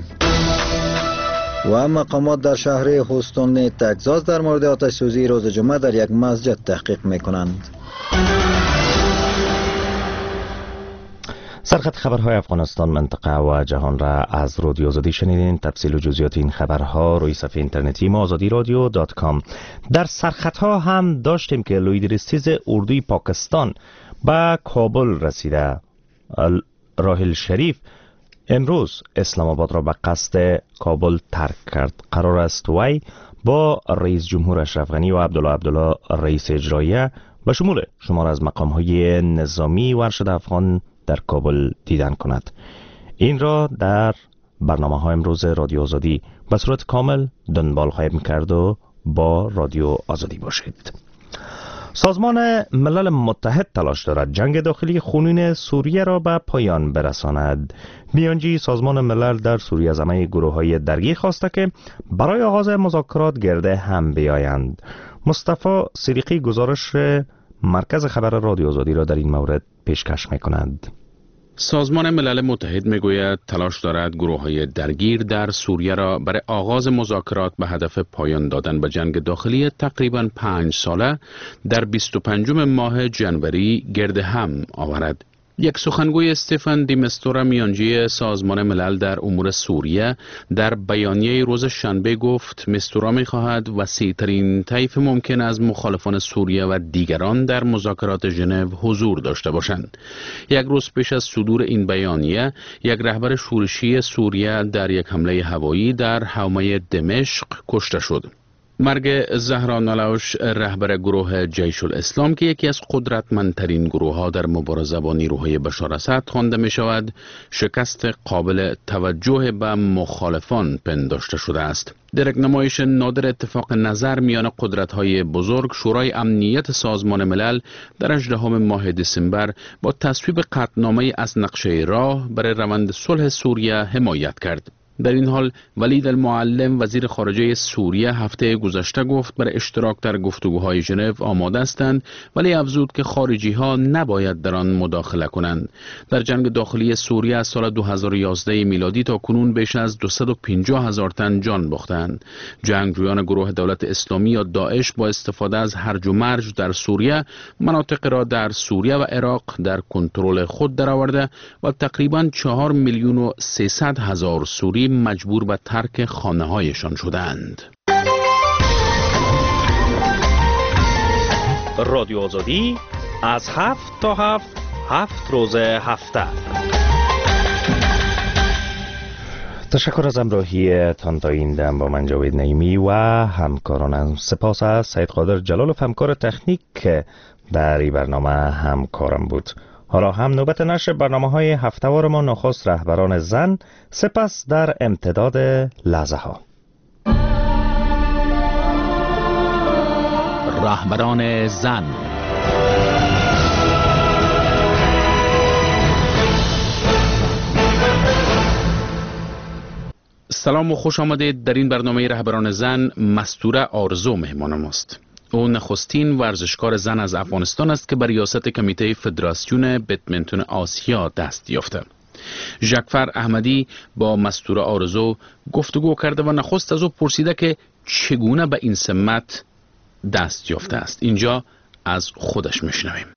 و مقامات در شهر هوستون تگزاس در مورد آتش سوزی روز جمعه در یک مسجد تحقیق می‌کنند. سرخط خبرهای افغانستان، منطقه و جهان را از رادیو آزادی شنیدین. تفصیل و جزئیات این خبرها روی صفحه اینترنتی ما azadiradyo.com. در سرخط ها هم داشتیم که لویدریستیز اردوی پاکستان به کابل رسیده. راحیل شریف امروز اسلام آباد را به قصد کابل ترک کرد. قرار است وی با رئیس جمهور اشرف غنی و عبدالله رئیس اجراییه به شمول شمار از مقام‌های نظامی و ارشد افغان در کابل دیدن کند. این را در برنامه‌های امروز رادیو آزادی به صورت کامل دنبال خواهیم کرد و با رادیو آزادی باشید. سازمان ملل متحد تلاش دارد جنگ داخلی خونین سوریه را به پایان برساند. میانجی سازمان ملل در سوریه از همه گروه‌های درگیر خواسته که برای آغاز مذاکرات گرده هم بیایند. مصطفی صدیقی گزارش مرکز خبر رادیو آزادی را در این مورد پیشکش می‌کند. سازمان ملل متحد میگوید تلاش دارد گروه‌های درگیر در سوریه را برای آغاز مذاکرات به هدف پایان دادن به جنگ داخلی تقریباً 5 ساله در 25 ماه جنوری گرد هم آورد. یک سخنگوی استفان دی مستورا میانجی سازمان ملل در امور سوریه در بیانیه روز شنبه گفت مستورا می‌خواهد وسیع‌ترین طیف ممکن از مخالفان سوریه و دیگران در مذاکرات ژنو حضور داشته باشند. یک روز پیش از صدور این بیانیه، یک رهبر شورشی سوریه در یک حمله هوایی در حومه دمشق کشته شد. مرگ زهرا نالاوش، رهبر گروه جیش الاسلام که یکی از قدرتمندترین گروه‌ها در مبارزه با نیروهای بشار اسد خوانده می شود، شکست قابل توجه به مخالفان پنداشته شده است. در یک نمایش نادر اتفاق نظر میان قدرت‌های بزرگ، شورای امنیت سازمان ملل در 18 ماه دسامبر با تصویب قطعنامه از نقشه راه برای روند صلح سوریه حمایت کرد. در این حال ولید المعلم وزیر خارجه سوریه هفته گذشته گفت برای اشتراک در گفتگوهای ژنو آماده هستند، ولی افزود که خارجی ها نباید در آن مداخله کنند. در جنگ داخلی سوریه از سال 2011 میلادی تا کنون بیش از 250,000 تن جان باختند. جنگجویان گروه دولت اسلامی یا داعش با استفاده از هرج و مرج در سوریه مناطق را در سوریه و عراق در کنترل خود درآورده و تقریباً 4,300,000 سوری مجبور به ترک خانه‌هایشان شدند. رادیو آزادی از 7 تا 7 روز هفته. تشکر از همراهیتان تا این دم با من جاوید نعیمی و همکارانم. سپاس از سید قادر جلالوف همکار تکنیک که در این برنامه همکارم بود. حالا هم نوبت نشر برنامه‌های هفته‌وار ما، نخست رهبران زن، سپس در امتداد لحظه ها رهبران زن. سلام و خوش آمدید. در این برنامه رهبران زن مستوره آرزو مهمان ماست. او نخستین ورزشکار زن از افغانستان است که بر ریاست کمیته فدراسیون بدمنتون آسیا دست یافته. ژکفر احمدی با مستوره آرزو گفتگو کرده و نخست از او پرسیده که چگونه به این سمت دست یافته است. اینجا از خودش میشنویم.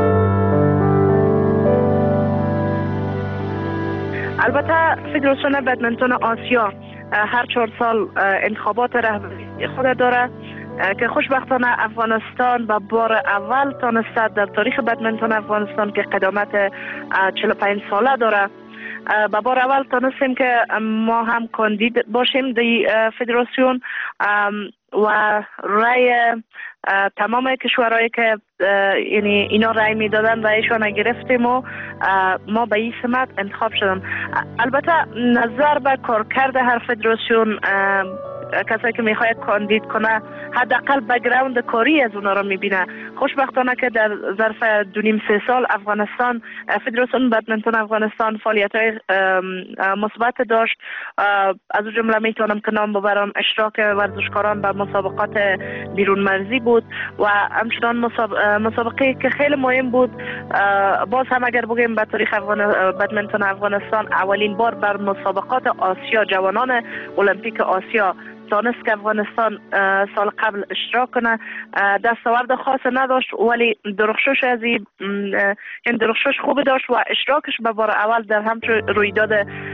البته فدراسیون بدمنتون آسیا هر 4 سال انتخابات رهبری خود داره که خوشبختانه افغانستان به بار اول تانسته در تاریخ بدمنتون افغانستان که قدامت 45 ساله داره، به بار اول تانستیم که ما هم کاندید باشیم در فدراسیون و رای تمام کشورهایی که یعنی اینا رای میدادن رایشان گرفتیم و ما به این سمت انتخاب شدم. البته نظر به کارکرد هر فدراسیون کسایی که میخواد کاندید کنه حداقل بک‌گراند کاری از اونا رو میبینه. خوشبختانه که در ظرف 2.5-3 سال افغانستان فدراسیون بدمنتون افغانستان فعالیت‌های مثبت داشت. از اون جمله میتونم که نام ببرم اشتراک ورزشکاران به مسابقات بیرون مرزی بود و همچنان مسابقه که خیلی مهم بود. باز هم اگر بگیم به تاریخ بدمنتون افغانستان اولین بار بر مسابقات آسیا جوانان المپیک آسیا تانست که افغانستان سال قبل اشتراک کنه. دستاورد خاص نداشت ولی درخشش از این درخشش خوب داشت و اشتراکش به بار اول در همچون رویداد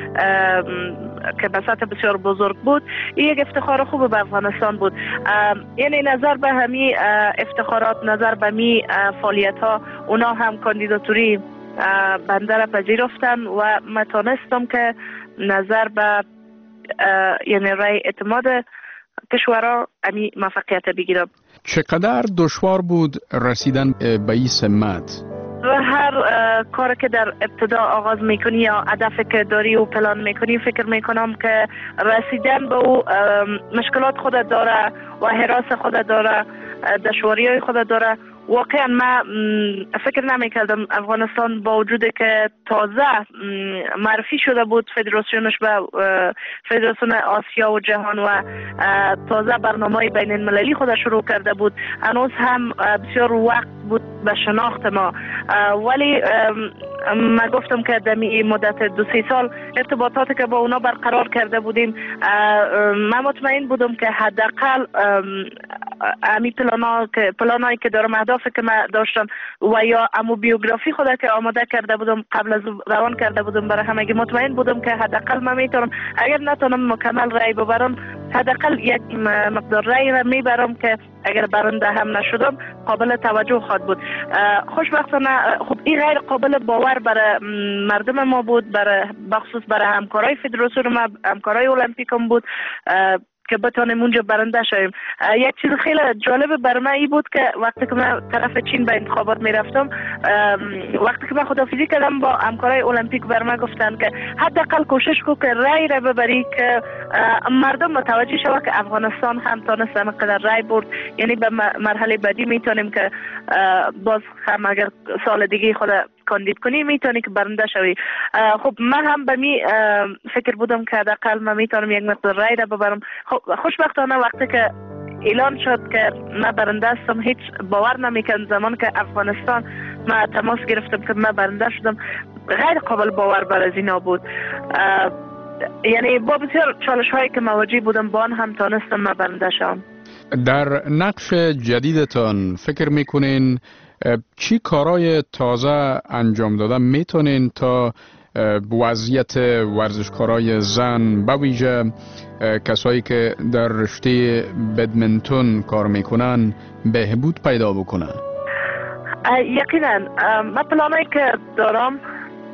که به سطح بسیار بزرگ بود این یک افتخار خوب به افغانستان بود. یعنی نظر به همین افتخارات، نظر به می فعالیت ها، اونا هم کاندیداتوری بنده را پذیرفتن و من تانستم که نظر به یعنی رای اعتماد کشورها امی موفقیت بگیرم. چقدر دشوار بود رسیدن به این سمت؟ و هر کار که در ابتدا آغاز میکنی یا هدفی که داری و پلان میکنی فکر میکنم که رسیدن به او مشکلات خود داره و حراس خود داره، دشواری های خود داره. واقعا من فکر نمیکردم افغانستان با وجودی که تازه معرفی شده بود فدراسیونش به فدراسیون آسیا و جهان و تازه برنامه بین المللی خود شروع کرده بود، هنوز هم بسیار وقت بود به شناخت ما. ولی من گفتم که در مدت 2-3 سال ارتباطاتی که با اونا برقرار کرده بودیم من مطمئن بودم که حداقل امی پلانایی که دارم، اهدافی که من داشتم و یا امو بیوگرافی خود که آماده کرده بودم قبل از روان کرده بودم برای همگی، مطمئن بودم که حداقل من میتونم اگر نتونم مکمل رای ببرم حداقل یک مقدار رای را میبرم که اگر برنده هم نشدم قابل توجه خواهد بود. خوشبختانه خب این غیر قابل باور برای مردم ما بود، برای بخصوص برای همکارای فدراسیون ما، همکارای المپیکم بود که بتونیم اونجا برنده شویم. یک چیز خیلی جالب برای من این بود که وقتی که من طرف چین به انتخابات میرفتم، وقتی که من خداحافظی کردم با همکارای المپیک بر من گفتن که حداقل کوشش کو که رای را ببری که مردم متوجه شود که افغانستان هم تونست اینقدر رای برد، یعنی به مرحله بعدی میتونیم که باز هم اگر سال دیگه خود کاندید کنی میتونی که برنده شوی. خب من هم به می فکر بودم که حداقل من میتونم یک مقدار رای را ببرم. خب خوشبختانه وقتی که اعلان شد که من برنده هستم هیچ باور نمیکردم. زمان که افغانستان من تماس گرفتم که من برنده شدم غیر قابل باور برای اینا بود. یعنی با بسیار چالش هایی که مواجه بودم با آن هم تانستم من برنده شدم. در نقش جدیدتان فکر میکنین چی کارهای تازه انجام داده میتونین تا وضعیت ورزشکارای زن به ویژه کسایی که در رشته بدمنتون کار میکنن بهبود پیدا بکنن؟ یقینا من پلانایی که دارم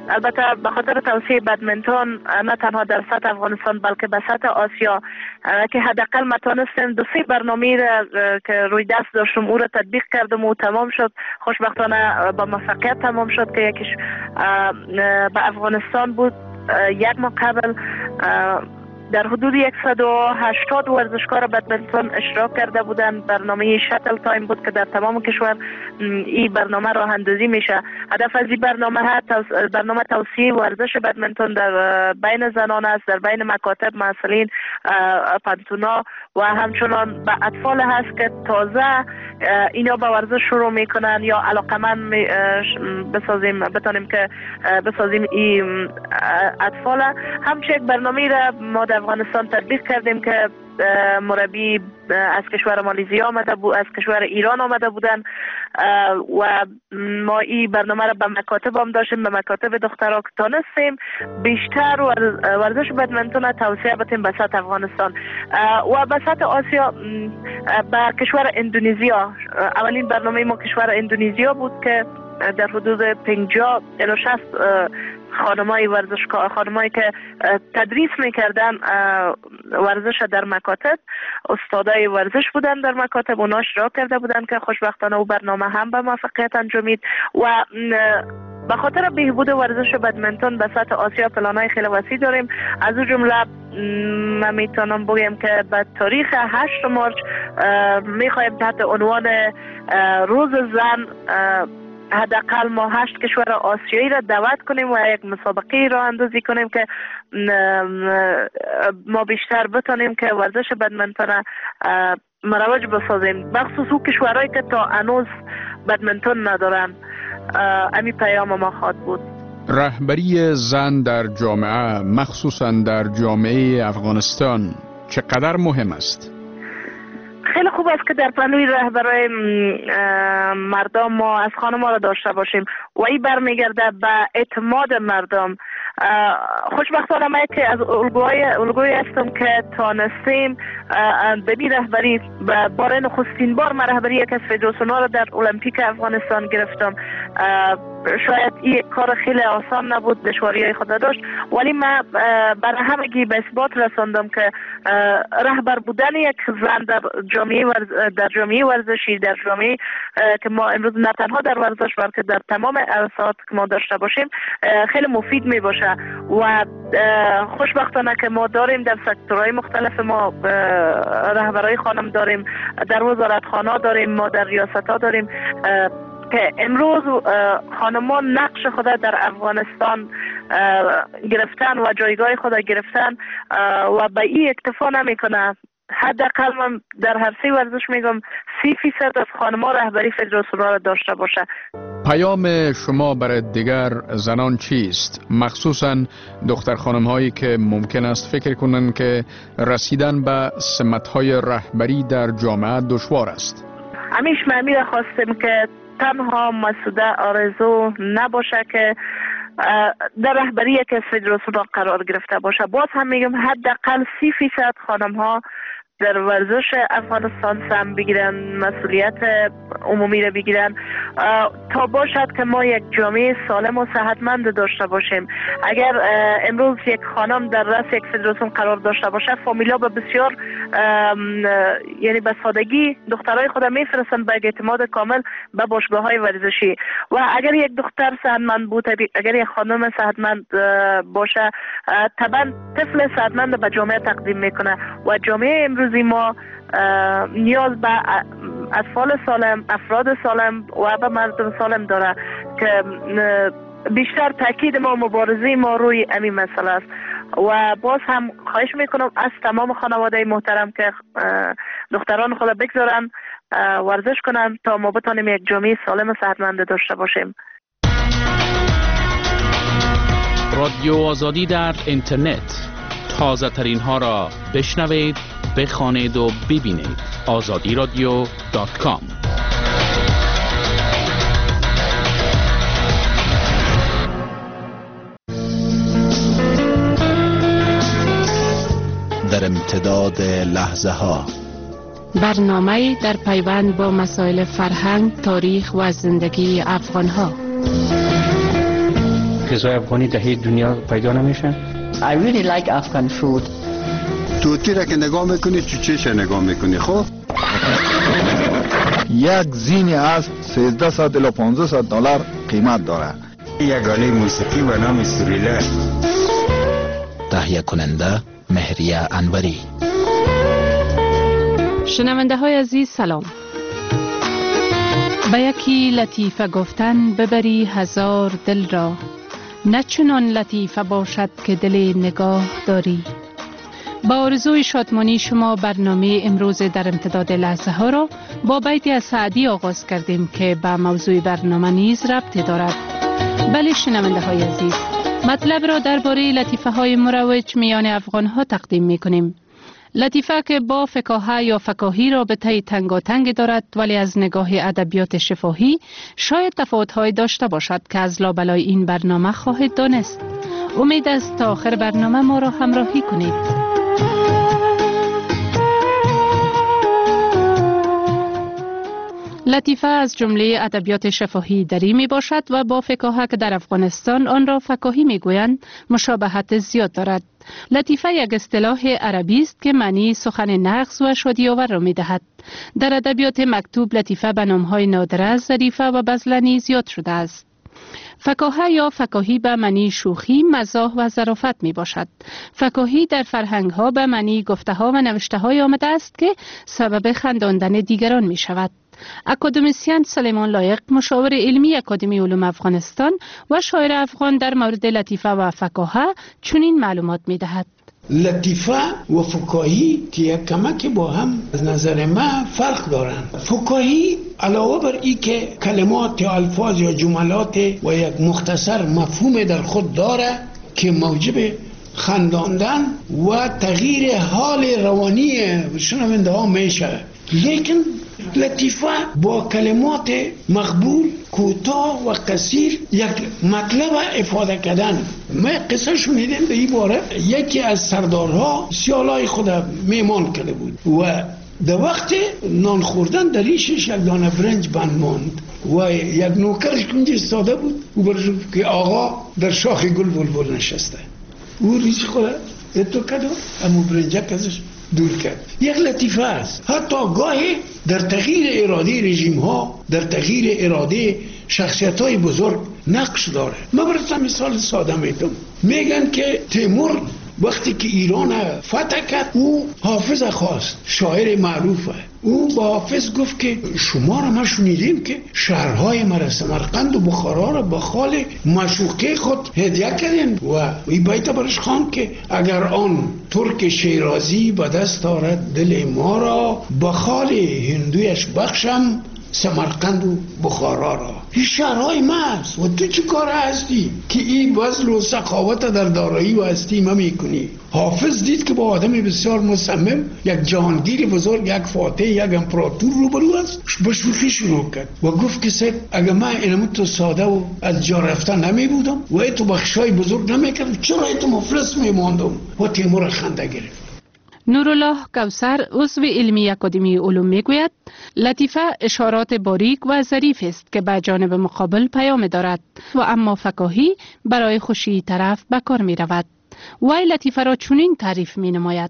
البته به خاطر توسعه بدمنتون نه تنها در سطح افغانستان بلکه به سطح آسیا که حداقل ما تونستیم 2-3 برنامه را که روی دست داشتم او را تطبیق کردم و تمام شد. خوشبختانه با موفقیت تمام شد که یکیش به افغانستان بود. یک ماه قبل در حدود 180 ورزشکار بدمنتون اشتراک کرده بودند. برنامه شاتل تایم بود که در تمام کشور این برنامه راه اندازی میشه. هدف از این برنامه توسعه ورزش بدمنتون در بین زنان است، در بین مکاتب، مسئولین، پانتونا و همچنان به اطفال هست که تازه اینا به ورزش شروع میکنن یا علاقمند بتانیم که بسازیم این اطفال. همچنین یک برنامه را ما در افغانستان تطبیق کردیم که مربی از کشور مالزی آمده بود، از کشور ایران آمده بودن و ما این برنامه را به مکاتب هم داشتیم، به مکاتب دخترها که تانستیم بیشتر ورزش بدمنتون توسعه بدیم به سطح افغانستان و به سطح آسیا. به کشور اندونزیا اولین برنامه ما کشور اندونزیا بود که در حدود 50 الی 60 خانمای ورزشکار، خانمایی که تدریس میکردن ورزش در مکاتب، استادای ورزش بودن در مکاتب، اونا اشتراک کرده بودن که خوشبختانه او برنامه هم به موفقیت انجامید و به خاطر بهبود ورزش بدمنتون به سطح آسیا پلانای خیلی وسیع داریم. از اون جمله من میتونم بگم که به تاریخ 8 مارچ میخوایم تحت عنوان روز زن حداقل ما 8 کشور آسیایی را دعوت کنیم و یک مسابقه را اندازی کنیم که ما بیشتر بتونیم که ورزش بدمنتون مروج بسازیم، بخصوص او کشورهایی که تا هنوز بدمنتون ندارن. امی پیام ما خواد بود. رهبری زن در جامعه، مخصوصا در جامعه افغانستان، چقدر مهم است؟ خیلی خوب است که در پهلوی رهبرای مردم ما از خانم‌ها را داشته باشیم و این برمیگرده به اعتماد مردم. خوشبختانه ما که از الگوی هستم که تانستیم به بی رهبری برای نخستین بار من رهبری یک از فدراسیون‌ها را در المپیک افغانستان گرفتم. شاید این کار خیلی آسان نبود، دشواری‌های خود داشت، ولی من برای همگی به اثبات رساندم که رهبر بودن یک زن در جامعه ورزشی، در جامعه که ما امروز نه تنها در ورزش بلکه در تمام عرصات که ما داشته باشیم خیلی مفید می باشه و خوشبختانه که ما داریم در سکتورهای مختلف، ما رهبرای خانم داریم، در وزارتخانه داریم، ما در ریاست‌ها داریم که امروز خانمان نقش خود در افغانستان گرفتن و جایگاه خود گرفتن و به این اکتفا نمیکنه. حداقل من در هر سه ورزش میگم 30% از خانم‌ها رهبری فدراسیون‌ها را داشته باشه. پیام شما برای دیگر زنان چیست؟ مخصوصا دختر خانم هایی که ممکن است فکر کنند که رسیدن به سمت‌های رهبری در جامعه دشوار است. همیشه من خواستم که تنها مسعوده آرزو نباشه که در رهبری یک از فدراسیون قرار گرفته باشه. باز هم میگم حداقل 30% خانم ها در ورزش افغانستان سهم بگیرن، مسئولیت عمومی را بگیرن تا باشد که ما یک جامعه سالم و صحتمند داشته باشیم. اگر امروز یک خانم در رأس یک فدراسیون قرار داشته باشه، فامیلا به بسیار یعنی به سادگی دخترای خود میفرستن به اعتماد کامل به باشگاه‌های ورزشی و اگر یک دختر صحتمند بود، اگر یک خانم صحتمند باشه، طبعا طفل صحتمند به جامعه تقدیم میکنه و جامعه امروزی ما نیاز به اطفال سالم، افراد سالم و به مردم سالم داره که بیشتر تاکید ما، مبارزه ما روی همین مسئله است. و باز هم خواهش میکنم از تمام خانواده محترم که دختران خود بگذارن ورزش کنن تا ما بتانیم یک جامعه سالم و صحتمند داشته باشیم. رادیو آزادی در اینترنت، تازه ترین ها را بشنوید، بخوانید و ببینید. azadiradio.com. در امتداد لحظه ها، برنامه در پیوند با مسائل فرهنگ، تاریخ و زندگی افغان ها. غذای افغانی در هیچ دنیا پیدا نمیشه. I really like Afghan food. توتی را که نگاه میکنی چوچهش نگاه میکنی. خب یک زینی از 1300 الی 1500 دلار قیمت داره. یک آله موسیقی به نام سوریله. تهیه کننده مهریه انوری. شنونده های عزیز سلام. به یکی لطیفه گفتن ببری هزار دل را، نه چنان لطیفه باشد که دل نگاه داری. با آرزوی شادمانی شما برنامه امروز در امتداد لحظه ها را با بیتی از سعدی آغاز کردیم که به موضوع برنامه نیز ربطی دارد. بله شنونده های عزیز، مطلب را درباره لطیفه های مروج میان افغان ها تقدیم می کنیم. لطیفه که با فکاهه یا فکاهی رابطه تنگاتنگ دارد، ولی از نگاه ادبیات شفاهی شاید تفاوت‌های داشته باشد که از لابلای این برنامه خواهید دانست. امید است تا آخر برنامه ما را همراهی کنید. لطیفه از جمله ادبیات شفاهی دری می باشد و با فکاهه که در افغانستان آن را فکاهی می گویند مشابهت زیاد دارد. لطیفه یک اصطلاح عربی است که معنی سخن نغز و شادی‌آور را می دهد. در ادبیات مکتوب لطیفه به نام‌های نادره، ظریفه و بذلنی زیاد شده است. فکاهه یا فکاهی به معنی شوخی، مزاح و ظرافت می باشد. فکاهی در فرهنگ ها به معنی گفته ها و نوشته های آمده است که سبب خنداندن دیگران می شود. اکادمیسین سلیمان لایق، مشاور علمی اکادمی علوم افغانستان و شاعر افغان، در مورد لطیفه و فکاهه چنین معلومات می دهد. لطیفه و فکاهی که یک کمک با هم از نظر ما فرق دارند. فکاهی علاوه بر این که کلمات یا الفاظ یا جملات و یک مختصر مفهوم در خود داره که موجب خنداندن و تغییر حال روانی شنونده ها میشه، لیکن لطیفه با کلمات مقبول، کوتاه و قصیر یک مطلب افاده کردن. من قصه شنیدم به این باره. یکی از سردارها سیالای خود میمان کرده بود و در وقت نان خوردن در ریشش یک دانه برنج بند ماند و یک نوکرش کنج ایستاده بود و برشون که آقا در شاخ گل بلبل نشسته. او ریش خود اتو کرد و امو برنجک ازش دور کرد. یک لطیفه است. حتی گاهی در تغییر اراده رژیم ها، در تغییر اراده شخصیت های بزرگ نقش داره. من برسم مثال ساده میتونم. میگن که تیمور وقتی که ایران فتح کرد، او حافظ خواست، شاعر معروفه. او با حافظ گفت که شما را ما شنیدیم که شهرهای مرا سمرقند و بخارا را به خال معشوقه خود هدیه کردین و این بیت برش خواند که اگر آن ترک شیرازی به دست آرد دل ما را، به خال هندویش بخشم سمرقند و بخارا را. این شهرهای ما است و تو چی کار هستی که این بذل و سخاوت در دارایی و هستی ما میکنی؟ حافظ دید که با آدم بسیار مصمم، یک جهانگیر بزرگ، یک فاتح، یک امپراتور روبرو است. با شوخی شروع کرد و گفت که سید اگر من اینم تو ساده و از جا رفتن نمی بودم و ای تو بخشای بزرگ نمی کردم، چرا ای تو مفلس می ماندم؟ و تیمور خنده گرفت. نورالله کوثر، عضو علمی اکادمی علوم میگوید لطیفه اشارات باریک و ظریف است که به جانب مقابل پیام دارد و اما فکاهی برای خوشی طرف به کار می رود. وی لطیفه را چنین تعریف می نماید: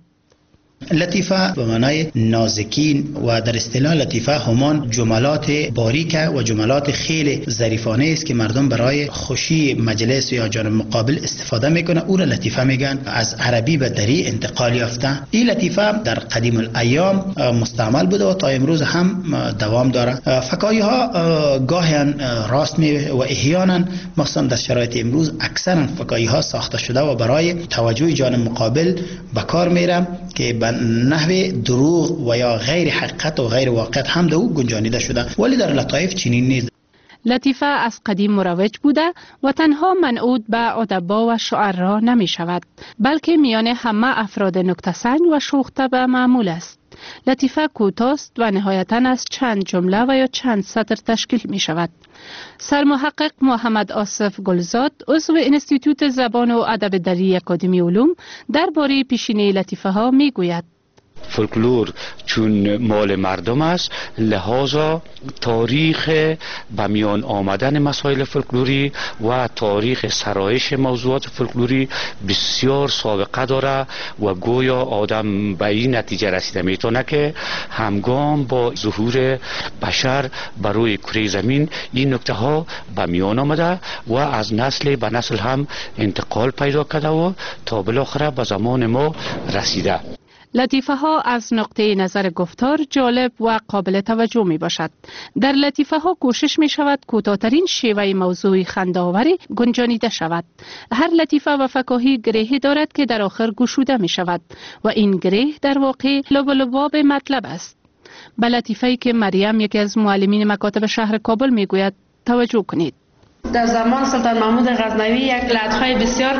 لطیفه به معنای نازکین و در اصطلاح لطیفه همان جملات باریک و جملات خیلی ظریفانه است که مردم برای خوشی مجلس یا جانب مقابل استفاده میکنه. او را لطیفه میگن. از عربی به دری انتقال یافته. این لطیفه در قدیم الایام مستعمل بوده و تا امروز هم دوام داره. فکاهی ها گاهی راست و احیانا مثلا در شرایط امروز اکثرا فکاهی ها ساخته شده و برای توجه جانب مقابل به کار میره که به نحو دروغ و یا غیر حقیقت و غیر واقعیت هم در او گنجانیده شده، ولی در لطایف چنین نیست. لطیفه از قدیم مروج بوده و تنها منعود به ادبا و شعرا نمی شود، بلکه میان همه افراد نکته‌سنج و شوخ طبع معمول است. لطیفه کوتاست و نهایتاً از چند جمله و یا چند سطر تشکیل می شود. سرمحقق محمد آصف گلزاد، عضو انستیتوت زبان و ادب دری اکادمی علوم، درباره پیشینه لطیفه ها می گوید: فولکلور چون مال مردم است، لحاظا تاریخ به میان آمدن مسائل فولکلوری و تاریخ سرایش موضوعات فولکلوری بسیار سابقه داره و گویا آدم به این نتیجه رسیده میتونه که همگام با ظهور بشر بر روی کره زمین این نکته ها به میان آمده و از نسل به نسل هم انتقال پیدا کرده و تا بالاخره به زمان ما رسیده. لطیفه ها از نقطه نظر گفتار جالب و قابل توجه می باشد. در لطیفه ها کوشش می شود کوتاه‌ترین شیوه موضوعی خنده‌آوری گنجانیده شود. هر لطیفه و فکاهی گرهی دارد که در آخر گشوده می شود و این گره در واقع لب و لباب مطلب است. به لطیفه‌ای که مریم یکی از معلمین مکاتب شهر کابل می گوید توجه کنید. در زمان سلطان محمود غزنوی یک لطخه بسیار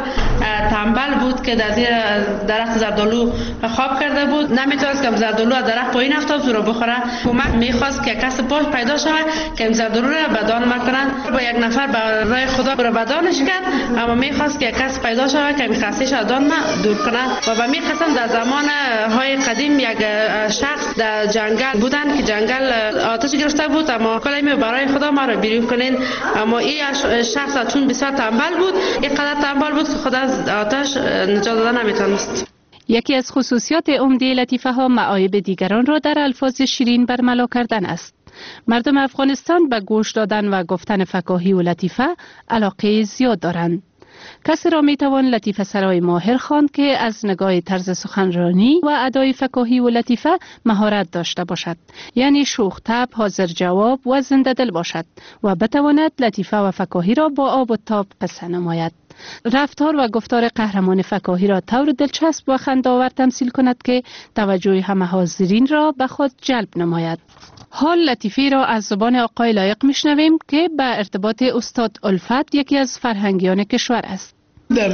تنبل بود که در زیر درخت زردالو خواب کرده بود. نمیتونست که زردالو از درخت پایین افتاد رو بخوره. کمک میخواست که کس پاش پیدا شود که این زردالو را بدان مکنند. با یک نفر به راه خدا رو بدانش کرد، اما میخواست که کس پیدا شود که میخواستش از آن دور کند. و به می قسم در زمان های قدیم یک شخص در جنگل بودند که جنگل آتش گرفته بود، اما کلمه برای خدا ما رو بیرون کنین. اما این شخص چون بسیار تنبل بود، اینقدر تنبل بود که خود از آتش نجات دادن نمیتونست. یکی از خصوصیات عمده لطیفه ها معایب دیگران را در الفاظ شیرین برملا کردن است. مردم افغانستان به گوش دادن و گفتن فکاهی و لطیفه علاقه زیاد دارند. کسی را میتوان لطیفه سرای ماهر خواند که از نگاه طرز سخنرانی و ادای فکاهی و لطیفه مهارت داشته باشد، یعنی شوخ طبع، حاضر جواب و زنده دل باشد و بتواند لطیفه و فکاهی را با آب و تاب پس نماید. رفتار و گفتار قهرمان فکاهی را طور دلچسب و خنده‌آور تمثیل کند که توجه همه حاضرین را به خود جلب نماید. حال لطیفه را از زبان آقای لایق میشنویم که به ارتباط استاد الفت، یکی از فرهنگیان کشور است. در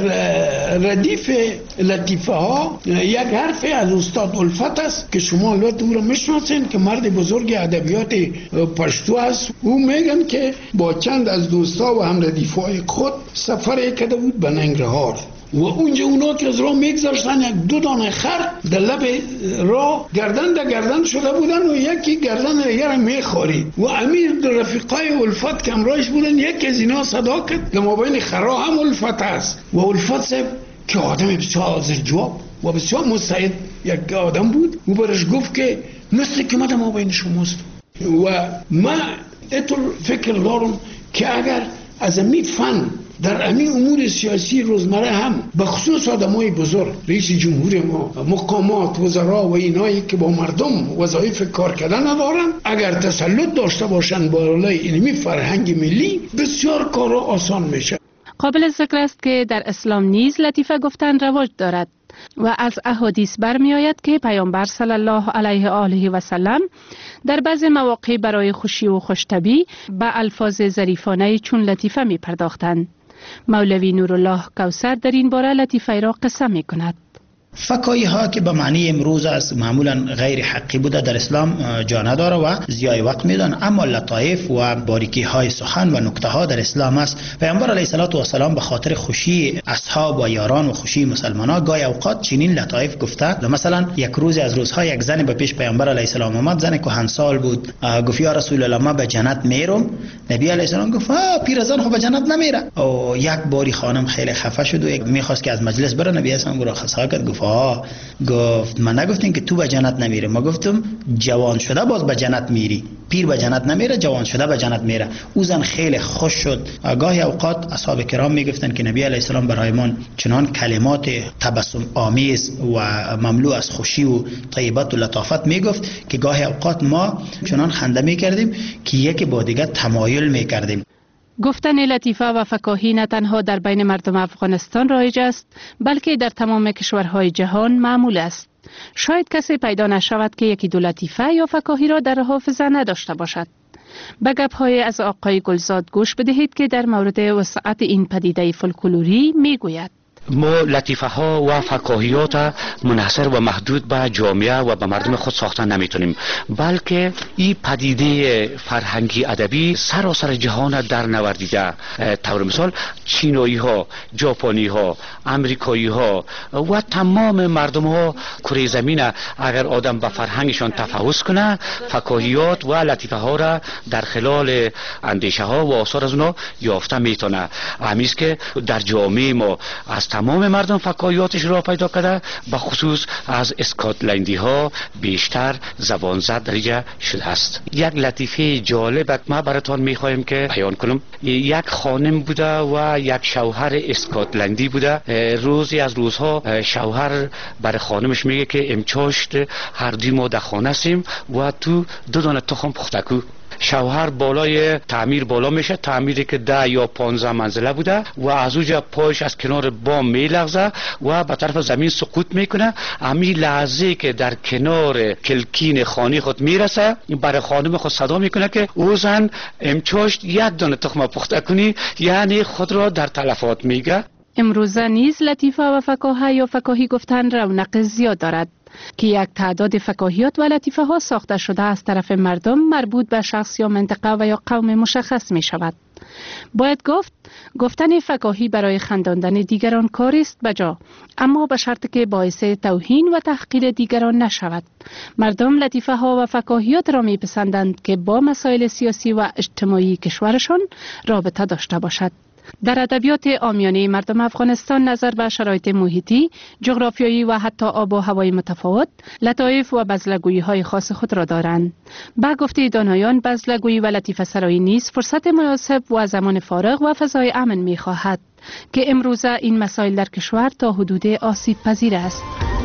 ردیف لطیفه ها یک حرف از استاد الفت است که شما البته او را میشناسین که مرد بزرگ ادبیات پشتو است. او میگن که با چند از دوستا و هم ردیفای خود سفر کرده بود به ننگرهار و اونجا اونا که از راه میگذاشتن یک دو دانه خر در لب راه گردن شده بودن و یکی گردن دیگر میخورید و امیر رفیقای الفت که همراهش بودن یکی از اینا صدا کرد که ما بین خرا هم الفت است و الفت صاحب که آدم بسیار حاضر جواب و بسیار مستعد یک آدم بود و برش گفت که مثل که مده ما بین شماست و ما اتر فکر دارم که اگر از امی فن در امی امور سیاسی روزمره هم به خصوص آدمای بزرگ، رئیس جمهور ما، مقامات، وزرا و اینایی که با مردم وظایف کار کردن ندارن، اگر تسلط داشته باشن بالای اینمی فرهنگ ملی، بسیار کارا آسان میشه. قابل ذکر است که در اسلام نیز لطیفه گفتن رواج دارد و از احادیث برمی آید که پیامبر صلی الله علیه و آله و سلم در بعض مواقع برای خوشی و خوشطبعی به الفاظ ظریفانه چون لطیفه می پرداختند. مولوی نورالله کوثر در این باره لطیفه را قصه می کند. فکاهی ها که به معنی امروز است معمولا غیر حقی بوده در اسلام جا نداره و ضیاع وقت میدن، اما لطایف و باریکی های سخن و نکته ها در اسلام است. پیامبر علیه السلام به خاطر خوشی اصحاب و یاران و خوشی مسلمانان گاهی اوقات چنین لطایف گفته. مثلا یک روز از روزها یک زن به پیش پیامبر علیه السلام آمد، زن کهنسال بود، گفت یا رسول الله من به جنت میرم. نبی علیه السلام گفت پیرزن خب به جنت نمیره. و یک باری خانم خیلی خفه شد و میخواست که از مجلس بره. نبی السلام را خسا کرد، گفت من نگفتیم که تو به جنت نمیره، ما گفتم جوان شده باز به جنت میری، پیر به جنت نمیره، جوان شده به جنت میره. او زن خیلی خوش شد. گاهی اوقات اصحاب کرام میگفتن که نبی علیه السلام برایمان چنان کلمات تبسم آمیز و مملو از خوشی و طیبت و لطافت میگفت که گاهی اوقات ما چنان خنده میکردیم که یکی با دیگر تمایل میکردیم. گفتن لطیفه و فکاهی نه تنها در بین مردم افغانستان رایج است، بلکه در تمام کشورهای جهان معمول است. شاید کسی پیدا نشود که یکی دو لطیفه یا فکاهی را در حافظه نداشته باشد. به گپ‌های از آقای گلزاد گوش بدهید که در مورد وسعت این پدیده فولکلوری میگوید. ما لطیفه ها و فکاهیات منحصر و محدود به جامعه و به مردم خود ساختن نمیتونیم، بلکه این پدیده فرهنگی ادبی سراسر جهان در نوردیده. طور مثال چینایی ها، ژاپنی ها، امریکایی ها و تمام مردم ها کره زمین اگر آدم به فرهنگشان تفحص کنه، فکاهیات و لطیفه ها را در خلال اندیشه ها و آثار از اونا یافته میتونه. همیست که در جامعه ما از تمام مردم فکاهیاتش را پیدا کرده، به خصوص از اسکاتلندی ها بیشتر زبان زد درجه شده است. یک لطیفه جالب ما براتان میخوایم که بیان کنم. یک خانم بوده و یک شوهر اسکاتلندی بوده. روزی از روزها شوهر برای خانمش میگه که امچاشت هر دوی ما در خانه هستیم و تو 2 دانه تخم پخته کو. شوهر بالای تعمیر بالا میشه، تعمیری که 10 یا 15 منزله بوده و از اونجا پایش از کنار بام میلغزه و به طرف زمین سقوط میکنه. همین لحظه که در کنار کلکین خانه خود میرسه، برای خانم خود صدا میکنه که او زن امچاشت 1 دانه تخم پخته کنی، یعنی خود را در تلفات میگه. امروزه نیز لطیفه و فکاهه یا فکاهی گفتن رونق زیاد دارد که یک تعداد فکاهیات و لطیفه ها ساخته شده از طرف مردم مربوط به شخص یا منطقه و یا قوم مشخص می شود. باید گفتن فکاهی برای خنداندن دیگران کاری است بجا، اما به شرط که باعث توهین و تحقیر دیگران نشود. مردم لطیفه ها و فکاهیات را می پسندند که با مسائل سیاسی و اجتماعی کشورشان رابطه داشته باشد. در ادبیات عامیانه مردم افغانستان نظر به شرایط محیطی، جغرافیایی و حتی آب و هوای متفاوت، لطایف و بزلگویی های خاص خود را دارند. به گفته دانایان، بزلگویی و لطیفه سرایی نیز فرصت مناسب و زمان فارغ و فضای امن می خواهد که امروزه این مسائل در کشور تا حدود آسیب پذیر است.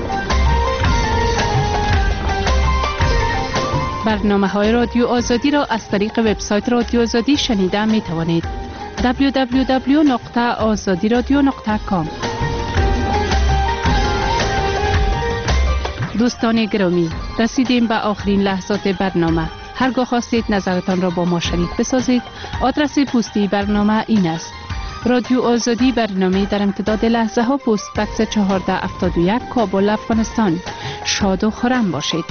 برنامه های رادیو آزادی را از طریق وبسایت رادیو آزادی شنیده می توانید. www.azadiradio.com. دوستان گرامی، رسیدیم به آخرین لحظات برنامه. هرگاه خواستید نظرتان را با ما شریک بسازید، آدرس پستی برنامه این است: رادیو آزادی، برنامه در امتداد لحظه ها، پست بکس 1471، کابل، افغانستان. شاد و خرم باشید.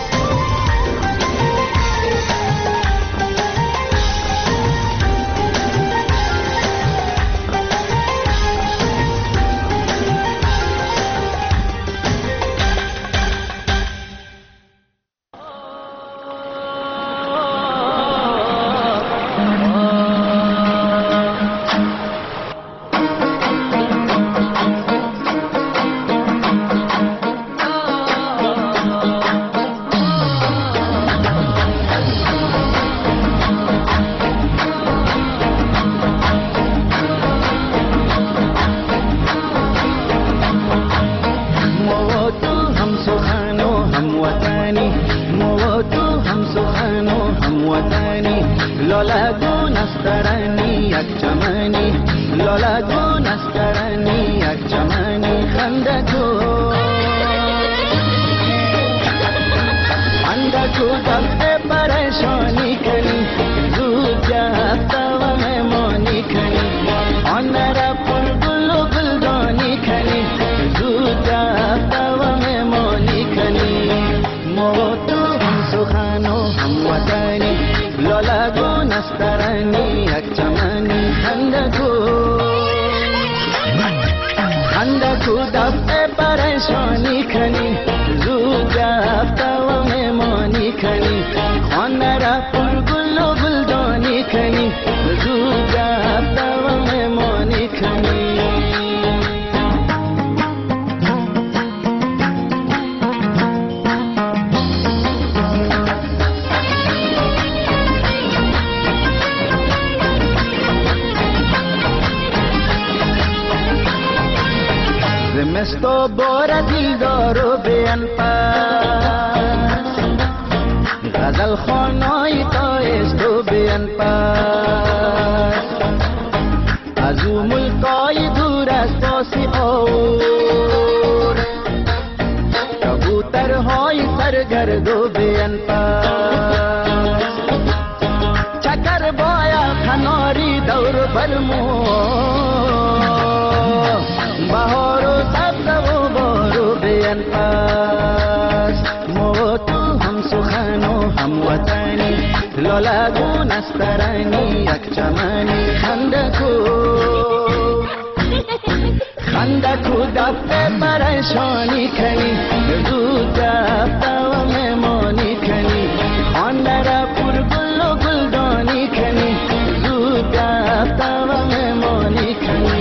زمستو بار دیلدارو بیان پاس، غزل خانای تایستو بیان پاس، از او ملکای دور است آسی اور، کبوترهای سرگردو بیان پاس، چکر بایا کناری دور برمو بهار لگون استرانی یک چمنی خندکو دفته پریشانی کنی زود دفته و مهمانی کنی خانده را پر گل و گلدانی کنی زود دفته و مهمانی کنی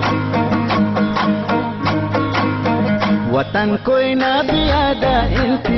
वतन कोई ना भी आदा इंतजार